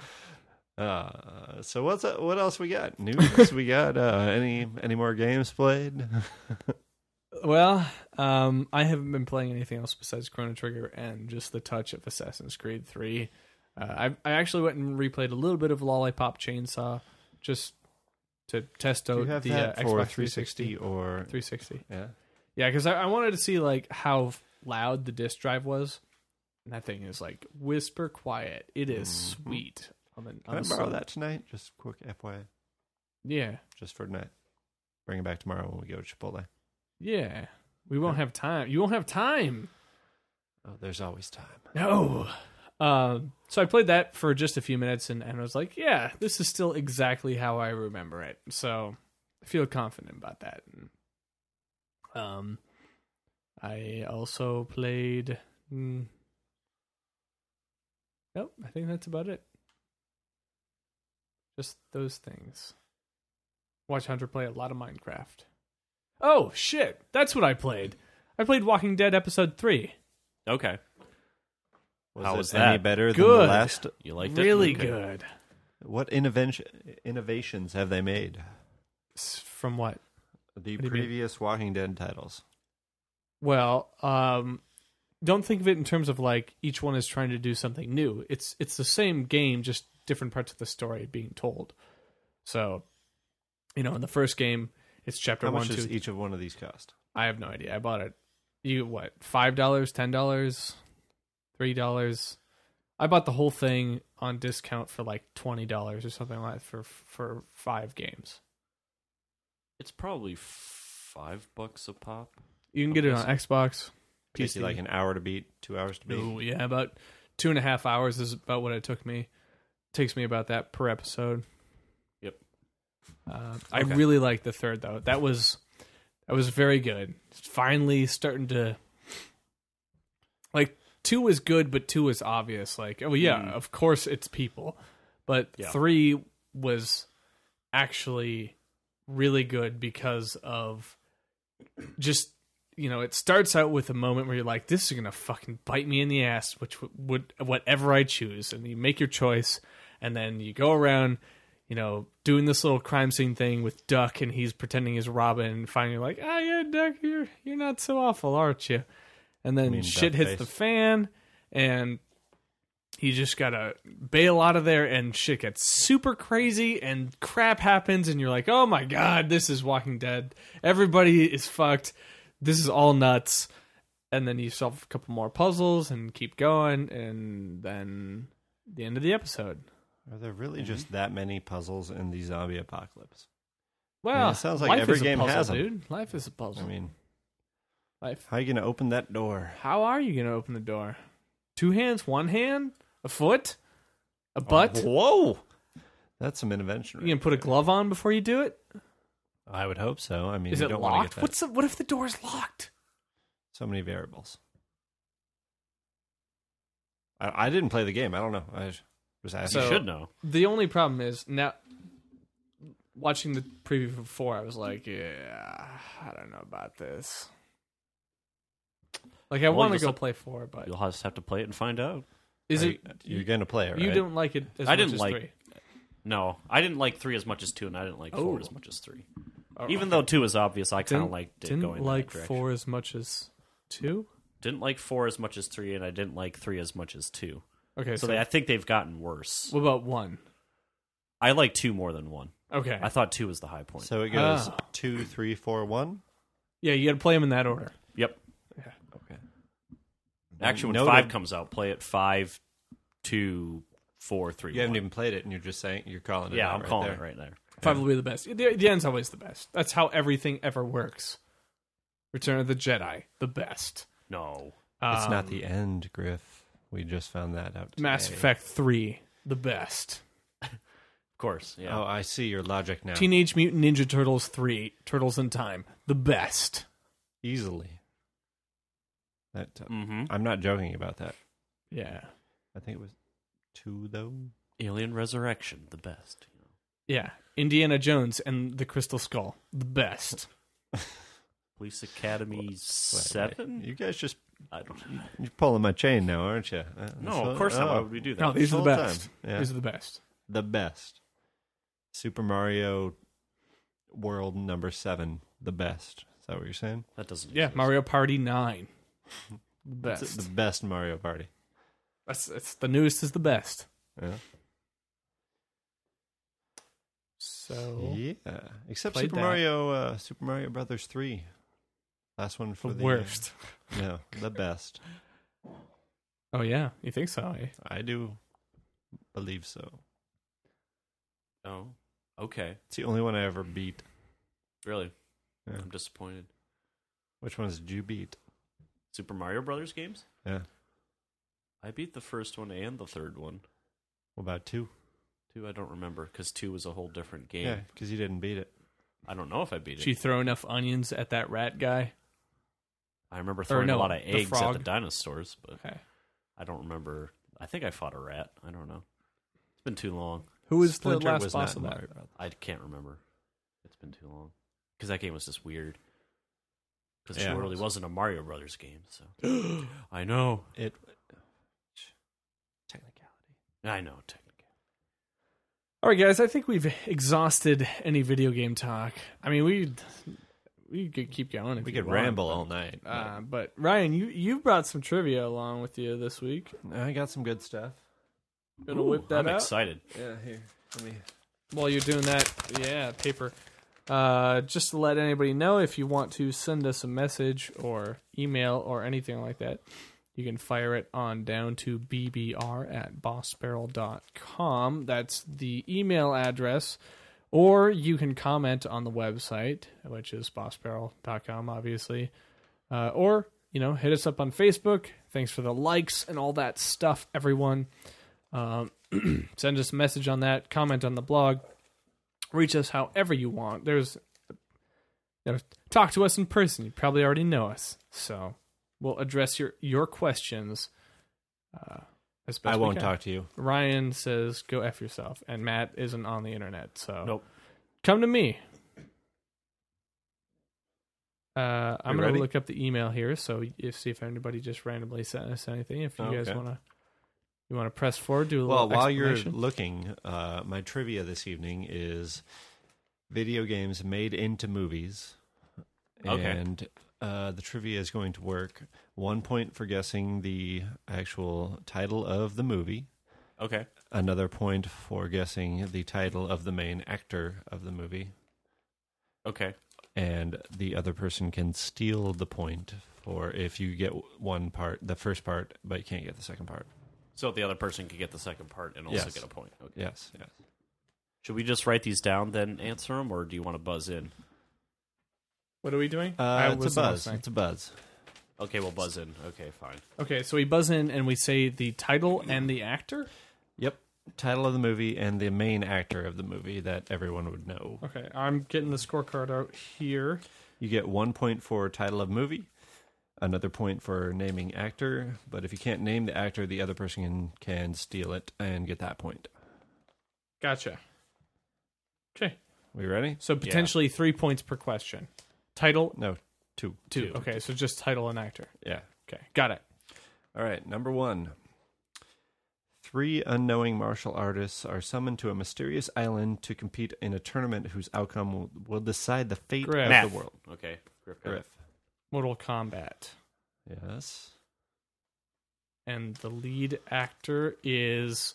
So what else we got? News? We got any more games played? Well, I haven't been playing anything else besides Chrono Trigger and just the touch of Assassin's Creed 3. I actually went and replayed a little bit of Lollipop Chainsaw just to test Do you out have the that Xbox for 360 or 360. yeah? Yeah, because I wanted to see like how loud the disc drive was. And that thing is like whisper quiet. It is sweet. Can I borrow that tonight? Just quick FYI, Yeah, just for tonight. Bring it back tomorrow when we go to Chipotle. yeah. We won't have time. You won't have time. Oh, there's always time. No. So I played that for just a few minutes and I was like, yeah, this is still exactly how I remember it. So I feel confident about that. I also played. Nope, I think that's about it. Just those things. Watch Hunter play a lot of Minecraft. Oh, shit. That's what I played. I played Walking Dead Episode 3. Okay. How it was any that? better than Good. the last? You liked it? Really Okay. good. What innovations have they made? From what? The What do you mean? previous Walking Dead titles. Well, don't think of it in terms of like each one is trying to do something new. It's the same game, just different parts of the story being told. So, in the first game, it's chapter How 1, much 2. does each of one of these cost? I have no idea. I bought it. You what? $5, $10, $3. I bought the whole thing on discount for like $20 or something like that for 5 games. It's probably $5 a pop. You can get it on Okay, Xbox. Takes you PC. like an hour to beat, 2 hours to beat. Oh, yeah, about 2.5 hours is about what it took me. Takes me about that per episode. Yep. I Okay. really liked the third though. That was very good. Finally starting to like 2 was good, but 2 was obvious. Like, oh yeah, of course it's people, but Yeah. 3 was actually really good because of just it starts out with a moment where you're like, this is gonna fucking bite me in the ass, which would whatever I choose, and you make your choice, and then you go around, doing this little crime scene thing with Duck, and he's pretending he's Robin, and finally like, oh yeah, Duck, you're not so awful, aren't you? And then mean shit Duck hits face. the fan, and you just gotta bail out of there, and shit gets super crazy, and crap happens, and you're like, oh my god, this is Walking Dead. Everybody is fucked. This is all nuts. And then you solve a couple more puzzles and keep going, and then the end of the episode. Are there really just that many puzzles in the zombie apocalypse? Well, it sounds like life every is a game puzzle, has 'em. dude. Life is a puzzle. I mean, Life. how are you going to open that door? How are you going to open the door? 2 hands, 1 hand, a foot, a butt. Whoa! That's some intervention. You gonna put a glove on before you do it? I would hope so. I mean, Is you it don't want locked? to get that. What if the door's locked? So many variables. I didn't play the game. I don't know. I was asking. You So- should know. The only problem is now watching the preview for 4, I was like, yeah, I don't know about this. Like, I Well, want to you'll go s- play 4, but You'll just have to play it and find out. is it? You're going to play it, right? You don't like it as I much didn't as like- 3? No, I didn't like 3 as much as 2, and I didn't like 4 Oh. as much as 3. Oh, Even though 2 is obvious, I kind of Didn't- liked it didn't going like that direction. 4 as much as 2. Didn't like 4 as much as 3, and I didn't like 3 as much as 2. Okay, So so I think they've gotten worse. what about 1? I like 2 more than 1. Okay, I thought 2 was the high point. So it goes Ah. 2, 3, 4, 1. yeah, you got to play them in that order. Yep. Okay. Actually, when Noted. 5 comes out, play it 5, 2, 4, 3. You haven't 1. even played it, and you're just saying you're calling it. Yeah, out I'm right calling there. it right there. 5 will be the best. The end's always the best. That's how everything ever works. Return of the Jedi, the best. No. It's not Um, the end, Griff. We just found that out. Today. Mass Effect 3, the best. Of course, yeah. Oh, I see your logic now. Teenage Mutant Ninja Turtles 3, Turtles in Time, the best. easily. That Mm-hmm. I'm not joking about that. Yeah. I think it was 2 though. Alien Resurrection, the best. Yeah. Indiana Jones and the Crystal Skull. The best. Police Academy Wait, 7? You guys just I don't know. you're pulling my chain now, aren't you? No, of course not. Why would we do that? No, these are the Whole best. time. Yeah. These are the best. The best. Super Mario World number 7, the best. Is that what you're saying? That doesn't Yeah, exist. Mario Party 9. The It's best. the best Mario Party. That's the newest is the best. Yeah. So Yeah. Except Played Super Mario Brothers 3. Last one for the the worst. No, the best. Oh yeah, you think so? Eh? I do believe so. Oh, okay. It's the only one I ever beat. Really? Yeah. I'm disappointed. Which ones did you beat? Super Mario Brothers games? Yeah. I beat the first one and the third one. What about 2? 2, I don't remember, because 2 was a whole different game. Yeah, because you didn't beat it. I don't know if I beat it. Did you throw enough onions at that rat guy? I remember throwing a lot of the eggs at frog. the dinosaurs, but Okay. I don't remember. I think I fought a rat. I don't know. It's been too long. Who was Splinter the last was boss not of that? Mario Brothers. I can't remember. It's been too long. Because that game was just weird. Because Yeah. it really wasn't a Mario Brothers game. So I know. It technicality. I know, technically. All right, guys. I think we've exhausted any video game talk. I mean, we could keep going. If We you could want, ramble but- all night. But Ryan, you brought some trivia along with you this week. I got some good stuff. Gonna whip that I'm out excited. Yeah, here. Let me. while you're doing that. Yeah, paper. Just to let anybody know, if you want to send us a message or email or anything like that, you can fire it on down to bbr@bossbarrel.com. That's the email address. Or you can comment on the website, which is bossbarrel.com, obviously. Or, hit us up on Facebook. Thanks for the likes and all that stuff, everyone. Send us a message on that. Comment on the blog. Reach us however you want. Talk to us in person. You probably already know us. So we'll address your questions as best I we won't can. talk to you. Ryan says, go F yourself. And Matt isn't on the internet, so Nope. come to me. I'm going ready? to look up the email here, so see if anybody just randomly sent us anything. If you guys Okay. want to press forward, do a Well, little while you're explanation. looking, my trivia this evening is video games made into movies. Okay. And the trivia is going to work. 1 point for guessing the actual title of the movie. Okay. Another point for guessing the title of the main actor of the movie. Okay. And the other person can steal the point for if you get the first part, but you can't get the second part. So the other person can get the second part and also Yes. get a point. Okay. Yes, yes. Should we just write these down, then answer them, or do you want to buzz in? What are we doing? I It's a wasn't buzz. listening. It's a buzz. Okay, we'll buzz in. Okay, fine. Okay, so we buzz in and we say the title and the actor? Yep. Title of the movie and the main actor of the movie that everyone would know. Okay, I'm getting the scorecard out here. You get 1 point for title of movie, another point for naming actor, but if you can't name the actor, the other person can steal it and get that point. Gotcha. Okay, We ready? so potentially 3 points per question. Title, No, two. two. Okay, so just title and actor. Yeah. Okay, got it. All right, number 1. 3 unknowing martial artists are summoned to a mysterious island to compete in a tournament whose outcome will decide the fate Griff. Math. of the world. Okay. Griff. Griff. Mortal Kombat. Yes. And the lead actor is...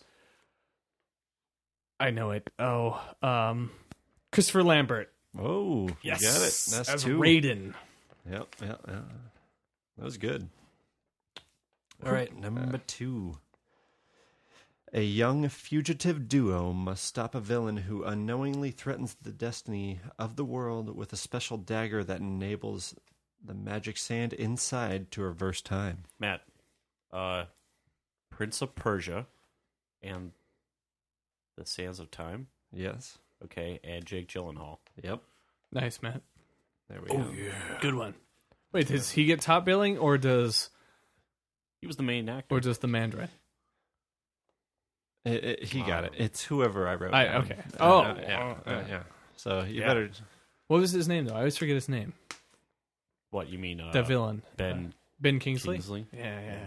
I know it. Christopher Lambert. Oh, Yes. you got it. That's as 2. Raiden. Yep. That was good. All right, number 2. A young fugitive duo must stop a villain who unknowingly threatens the destiny of the world with a special dagger that enables the magic sand inside to reverse time. Matt. Prince of Persia and The Sands of Time. Yes. Okay, and Jake Gyllenhaal. Yep. Nice, Matt. There we go. Good one. Wait, does he get top billing, or does He was the main actor. the Mandarin? He got it. It's whoever I wrote. down. Okay. Oh, yeah. So you Yeah. better. What was his name though? I always forget his name. What you mean? The villain, Ben Ben Kingsley. Kingsley. Yeah.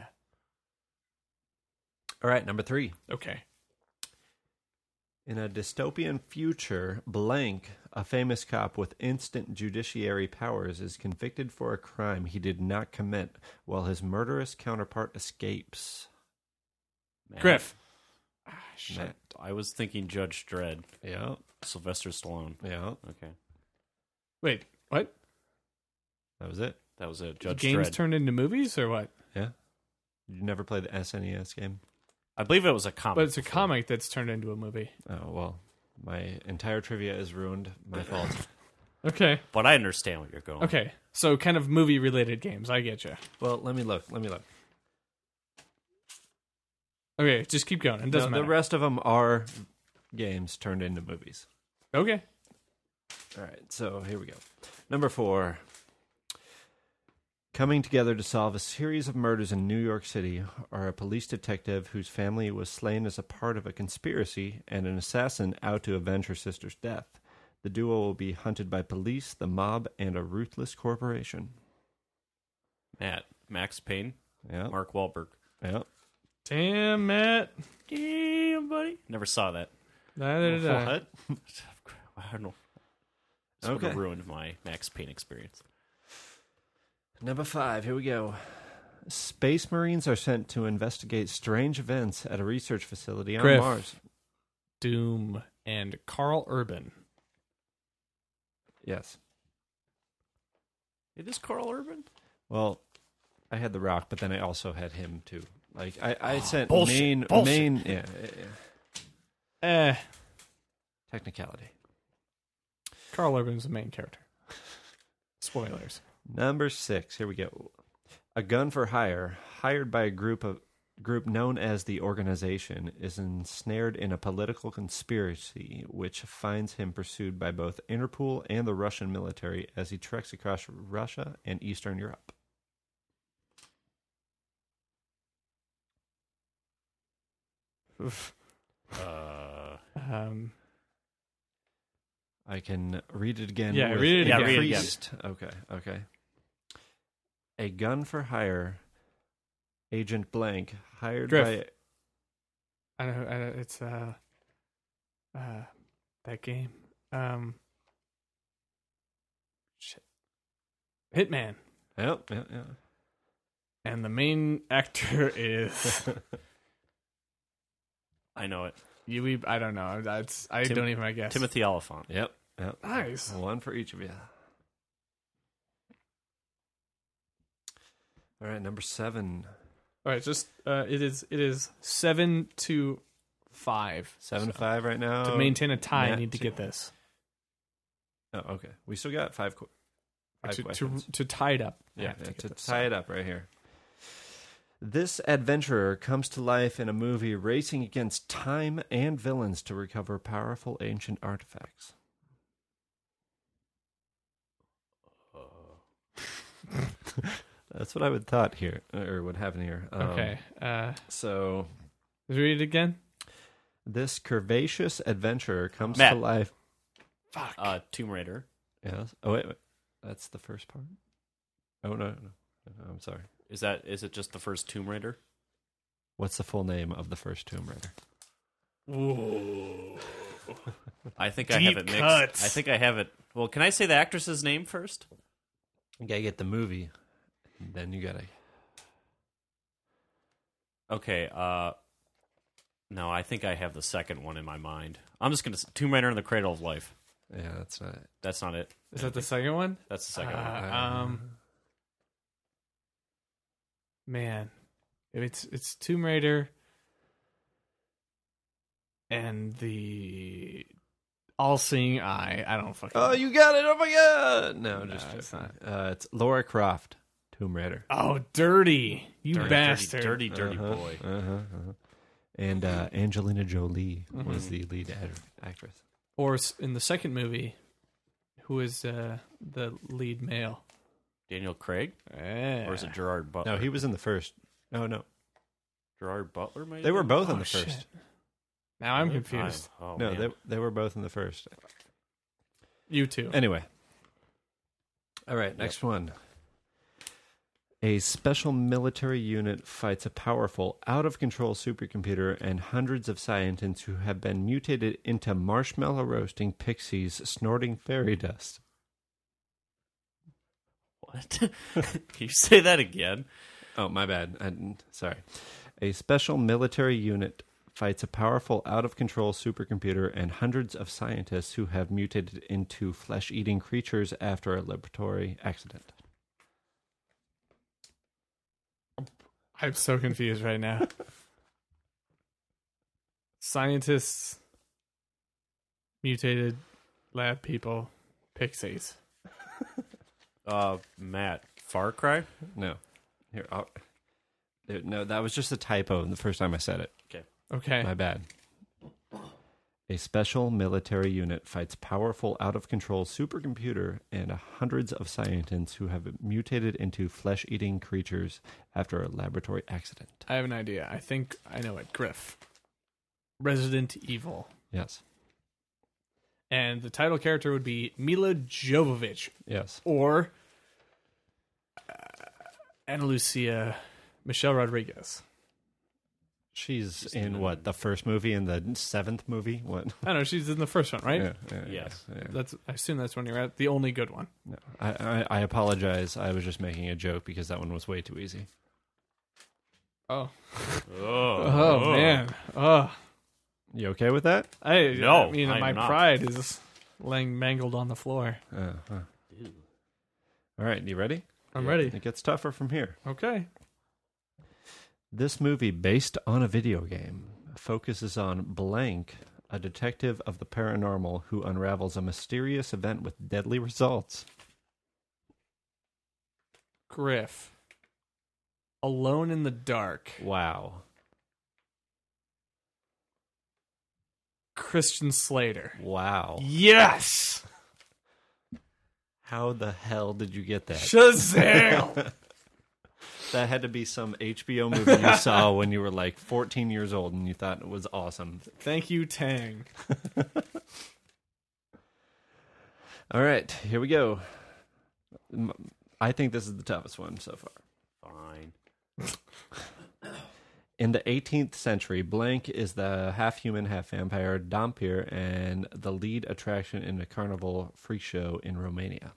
All right, number 3. Okay. In a dystopian future, Blank, a famous cop with instant judiciary powers, is convicted for a crime he did not commit, while his murderous counterpart escapes. Man, Griff. Matt. I was thinking Judge Dredd. Yeah, Sylvester Stallone. yeah, Okay, Wait, what? that was it. that was it. Judge Games Dredd. turned into movies or what? Yeah. You never played the SNES game? I believe it was a comic. But it's a before. comic that's turned into a movie. Oh, well, my entire trivia is ruined. My fault. Okay. But I understand what you're going. Okay. So kind of movie related games. I get you. Well, let me look. Okay, just keep going. It doesn't The matter. rest of them are games turned into movies. Okay. All right, so here we go. Number 4. Coming together to solve a series of murders in New York City are a police detective whose family was slain as a part of a conspiracy and an assassin out to avenge her sister's death. The duo will be hunted by police, the mob, and a ruthless corporation. Max Payne, Yeah, Mark Wahlberg. yeah. Damn, Matt. Damn, buddy. Never saw that. Neither did I. What? I don't know. This would Okay. have ruined my Max Payne experience. Number 5, here we go. Space Marines are sent to investigate strange events at a research facility on Griff. Mars. Doom and Carl Urban. Yes. It is Carl Urban? Well, I had The Rock, but then I also had him too. Like I sent bullshit, main yeah. Technicality. Carl Urban's the main character. Spoilers. Number 6, here we go. A gun for hire, hired by a group known as the Organization, is ensnared in a political conspiracy which finds him pursued by both Interpol and the Russian military as he treks across Russia and Eastern Europe. I can read it again. Yeah, with read it again. Yeah, read it increased- Okay. A gun for hire, Agent Blank, hired Griff. by... I know it's that game. Shit. Hitman. Yep. And the main actor is I know it. I don't know. I don't even. I guess Timothy Oliphant. Yep. Nice. One for each of you. All right, number 7. All right, just it is 7-5. 7 to 5 right now. To maintain a tie, I Matt, need to two. get this. Oh, okay. We still got 5 questions. To tie it up. I Yeah, have to get to this. tie it up right here. This adventurer comes to life in a movie racing against time and villains to recover powerful ancient artifacts. That's what I would thought here, or would happen here. Okay. So Read it again. this curvaceous adventurer comes Matt. to life. Fuck. Tomb Raider. Yes. Oh wait, that's the first part. Oh no, I'm sorry. Is it just the first Tomb Raider? What's the full name of the first Tomb Raider? Ooh. I think I have Deep it mixed. cuts. I think I have it. Well, can I say the actress's name first? You gotta get the movie, and then you gotta. Okay. No, I think I have the second one in my mind. I'm just gonna Tomb Raider in the Cradle of Life. Yeah, that's not it. That's not it. Is that the second one? That's the second one. Man, it's Tomb Raider and the all-seeing eye. I don't fucking. Oh, you got it! Oh my god! No, No, just it's joking. It's Laura Croft, Tomb Raider. Oh, dirty! You Dirty, bastard! dirty boy. And Angelina Jolie was the lead actress. Or in the second movie, who is the lead male? Daniel Craig? Yeah. Or is it Gerard Butler? No, he was in the first. No. Gerard Butler, maybe? They were both in the shit. first. Now I'm confused. Oh, No, man. they were both in the first. You too. Anyway. All right, next one. A special military unit fights a powerful, out-of-control supercomputer and hundreds of scientists who have been mutated into marshmallow-roasting pixies snorting fairy dust. What? Can you say that again? Oh, my bad. Sorry. A special military unit fights a powerful, out-of-control supercomputer and hundreds of scientists who have mutated into flesh-eating creatures after a laboratory accident. I'm so confused right now. Scientists, mutated lab people, pixies. Matt, Far Cry? No. No, that was just a typo the first time I said it. Okay. My bad. A special military unit fights powerful, out-of-control supercomputer and hundreds of scientists who have mutated into flesh-eating creatures after a laboratory accident. I have an idea. I think I know it. Griff. Resident Evil. Yes. And the title character would be Mila Jovovich. Yes. Or Ana Lucia Michelle Rodriguez. She's in what, the first movie and the seventh movie? What? I don't know. She's in the first one, right? Yes. Yeah. I assume that's when you're at the only good one. No, I apologize. I was just making a joke because that one was way too easy. Oh. Oh, Man. Oh. You okay with that? No, I mean, I'm my not. pride is laying mangled on the floor. All right, you ready? I'm ready. It gets tougher from here. Okay. This movie, based on a video game, focuses on Blank, a detective of the paranormal who unravels a mysterious event with deadly results. Griff. Alone in the Dark. Wow. Christian Slater. Wow. Yes! How the hell did you get that? Shazam! That had to be some HBO movie you saw when you were like 14 years old and you thought it was awesome. Thank you, Tang. All right, here we go. I think this is the toughest one so far. Fine. In the 18th century, Blank is the half-human, half-vampire Dhampir and the lead attraction in a carnival freak show in Romania.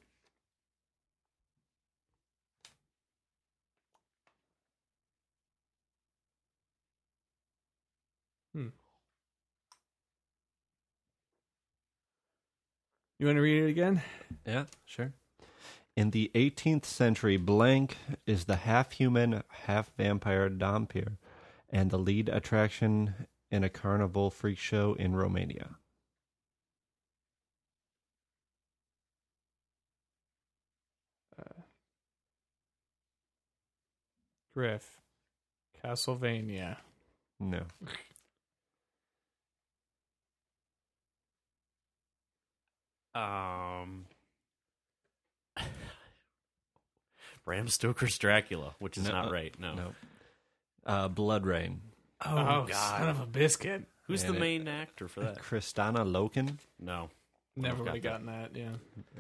You want to read it again? Yeah, sure. In the 18th century, Blank is the half-human, half-vampire Dhampir and the lead attraction in a carnival freak show in Romania. Griff. Castlevania. No. Bram Stoker's Dracula, which is not right. No. Blood Rain. Oh, God. Son of a biscuit. Who's And the main actor for that? Kristana Loken. No. Never would have got gotten that, yeah.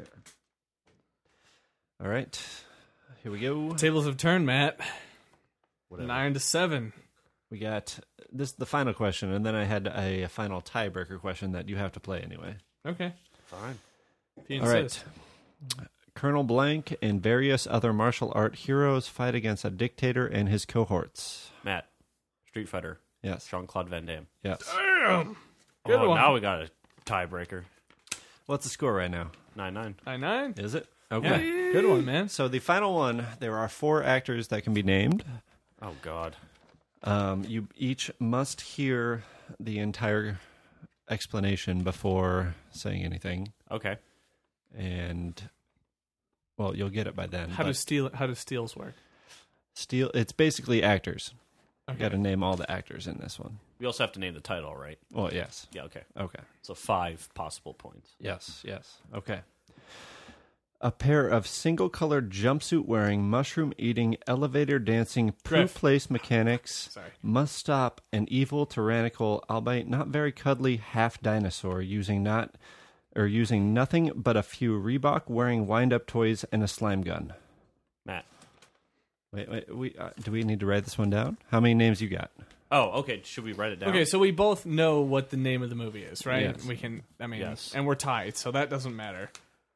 All right. Here we go. Tables have turned, Matt. Whatever. 9-7. We got this the final question, and then I had a final tiebreaker question that you have to play anyway. Okay. Fine. If you All insist. right. Colonel Blank and various other martial art heroes fight against a dictator and his cohorts. Matt. Street Fighter. Yes. Jean-Claude Van Damme. Yes. Damn. Good one. Now we got a tiebreaker. What's the score right now? 9-9. 9-9. Is it? Yeah. Okay. Good one, man. So the final one, there are 4 actors that can be named. Oh, God. You each must hear the entire explanation before saying anything, Okay. and well, you'll get it by then. How but do steals work? it's basically actors. You Okay. got to name all the actors in this one. We also have to name the title, right? Well, yes. Yeah, okay. Okay. So 5 possible points. Yes. Okay. A pair of single-colored jumpsuit-wearing, mushroom-eating, elevator-dancing, Griff. poo-place mechanics Sorry. must stop an evil, tyrannical, albeit not very cuddly, half-dinosaur using nothing but a few Reebok-wearing wind-up toys and a slime gun. Matt. Wait. Do we need to write this one down? How many names you got? Oh, okay. Should we write it down? Okay, so we both know what the name of the movie is, right? Yes. We can. I mean, Yes. and we're tied, so that doesn't matter.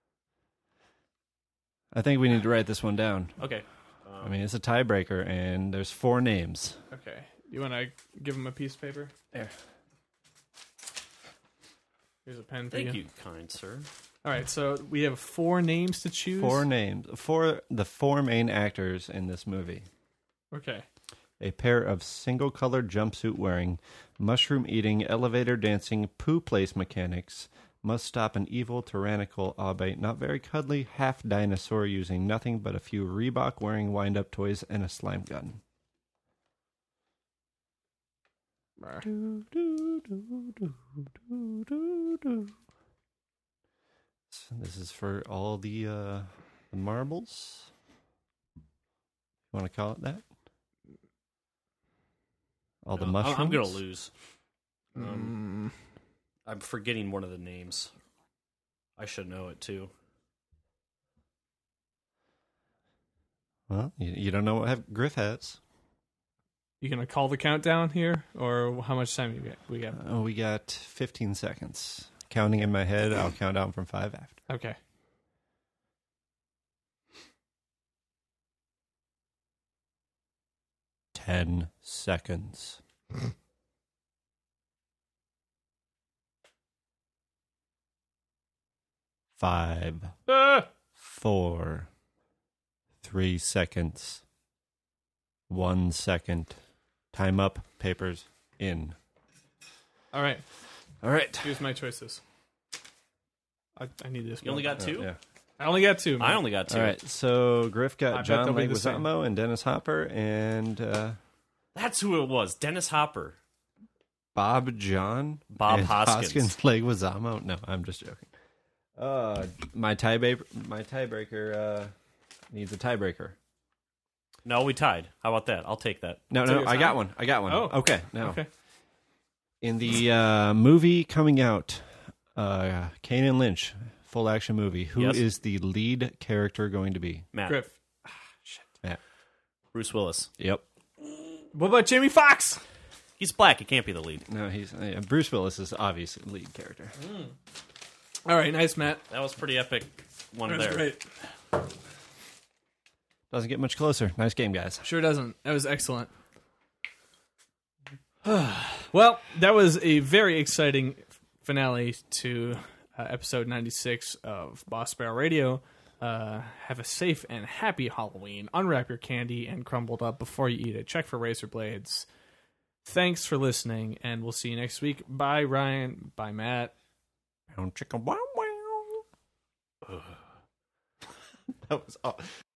I think we need to write this one down. Okay. I mean, it's a tiebreaker, and there's 4 names. Okay, you want to give him a piece of paper? There. Here's a pen for Thank you, kind sir. All right, so we have 4 names to choose. 4 names. The 4 main actors in this movie. Okay. A pair of single-colored jumpsuit-wearing, mushroom-eating, elevator-dancing, poo-place mechanics must stop an evil, tyrannical, albeit not very cuddly, half-dinosaur using nothing but a few Reebok-wearing wind-up toys and a slime gun. So this is for all the marbles. You want to call it that? All the mushrooms? I'm going to lose. Mm. I'm forgetting one of the names. I should know it, too. Well, you don't know what Griff has. You gonna call the countdown here, or how much time we got? We got 15 seconds. Counting in my head, I'll count down from 5 after. Okay. Ten seconds. 5, 4, 3 seconds. 1 second. Time up. Papers in. All right. All right. Here's my choices. I need this. You only got 2? Yeah. I only got 2. Man. I only got 2. All right. So Griff I got bet John they'll be the same. Leguizamo and Dennis Hopper and That's who it was. Dennis Hopper. Bob John. Bob and Hoskins. Leguizamo. No, I'm just joking. My tiebreaker needs a tiebreaker. No, we tied. How about that? I'll take that. No, So you're I got tied? one. Oh. Okay, now. Okay. In the movie coming out, Kane and Lynch, full action movie, who is Yes. the lead character going to be? Matt. Griff. Matt. Bruce Willis. Yep. What about Jamie Foxx? He's black. He can't be the lead. No, he's Bruce Willis is obviously the lead character. All right, nice, Matt. That was pretty epic one That's there. great. Doesn't get much closer. Nice game, guys. Sure doesn't. That was excellent. Well, that was a very exciting finale to episode 96 of Boss Barrel Radio. Have a safe and happy Halloween. Unwrap your candy and crumbled up before you eat it. Check for razor blades. Thanks for listening, and we'll see you next week. Bye, Ryan. Bye, Matt. Chicka wow wow. That was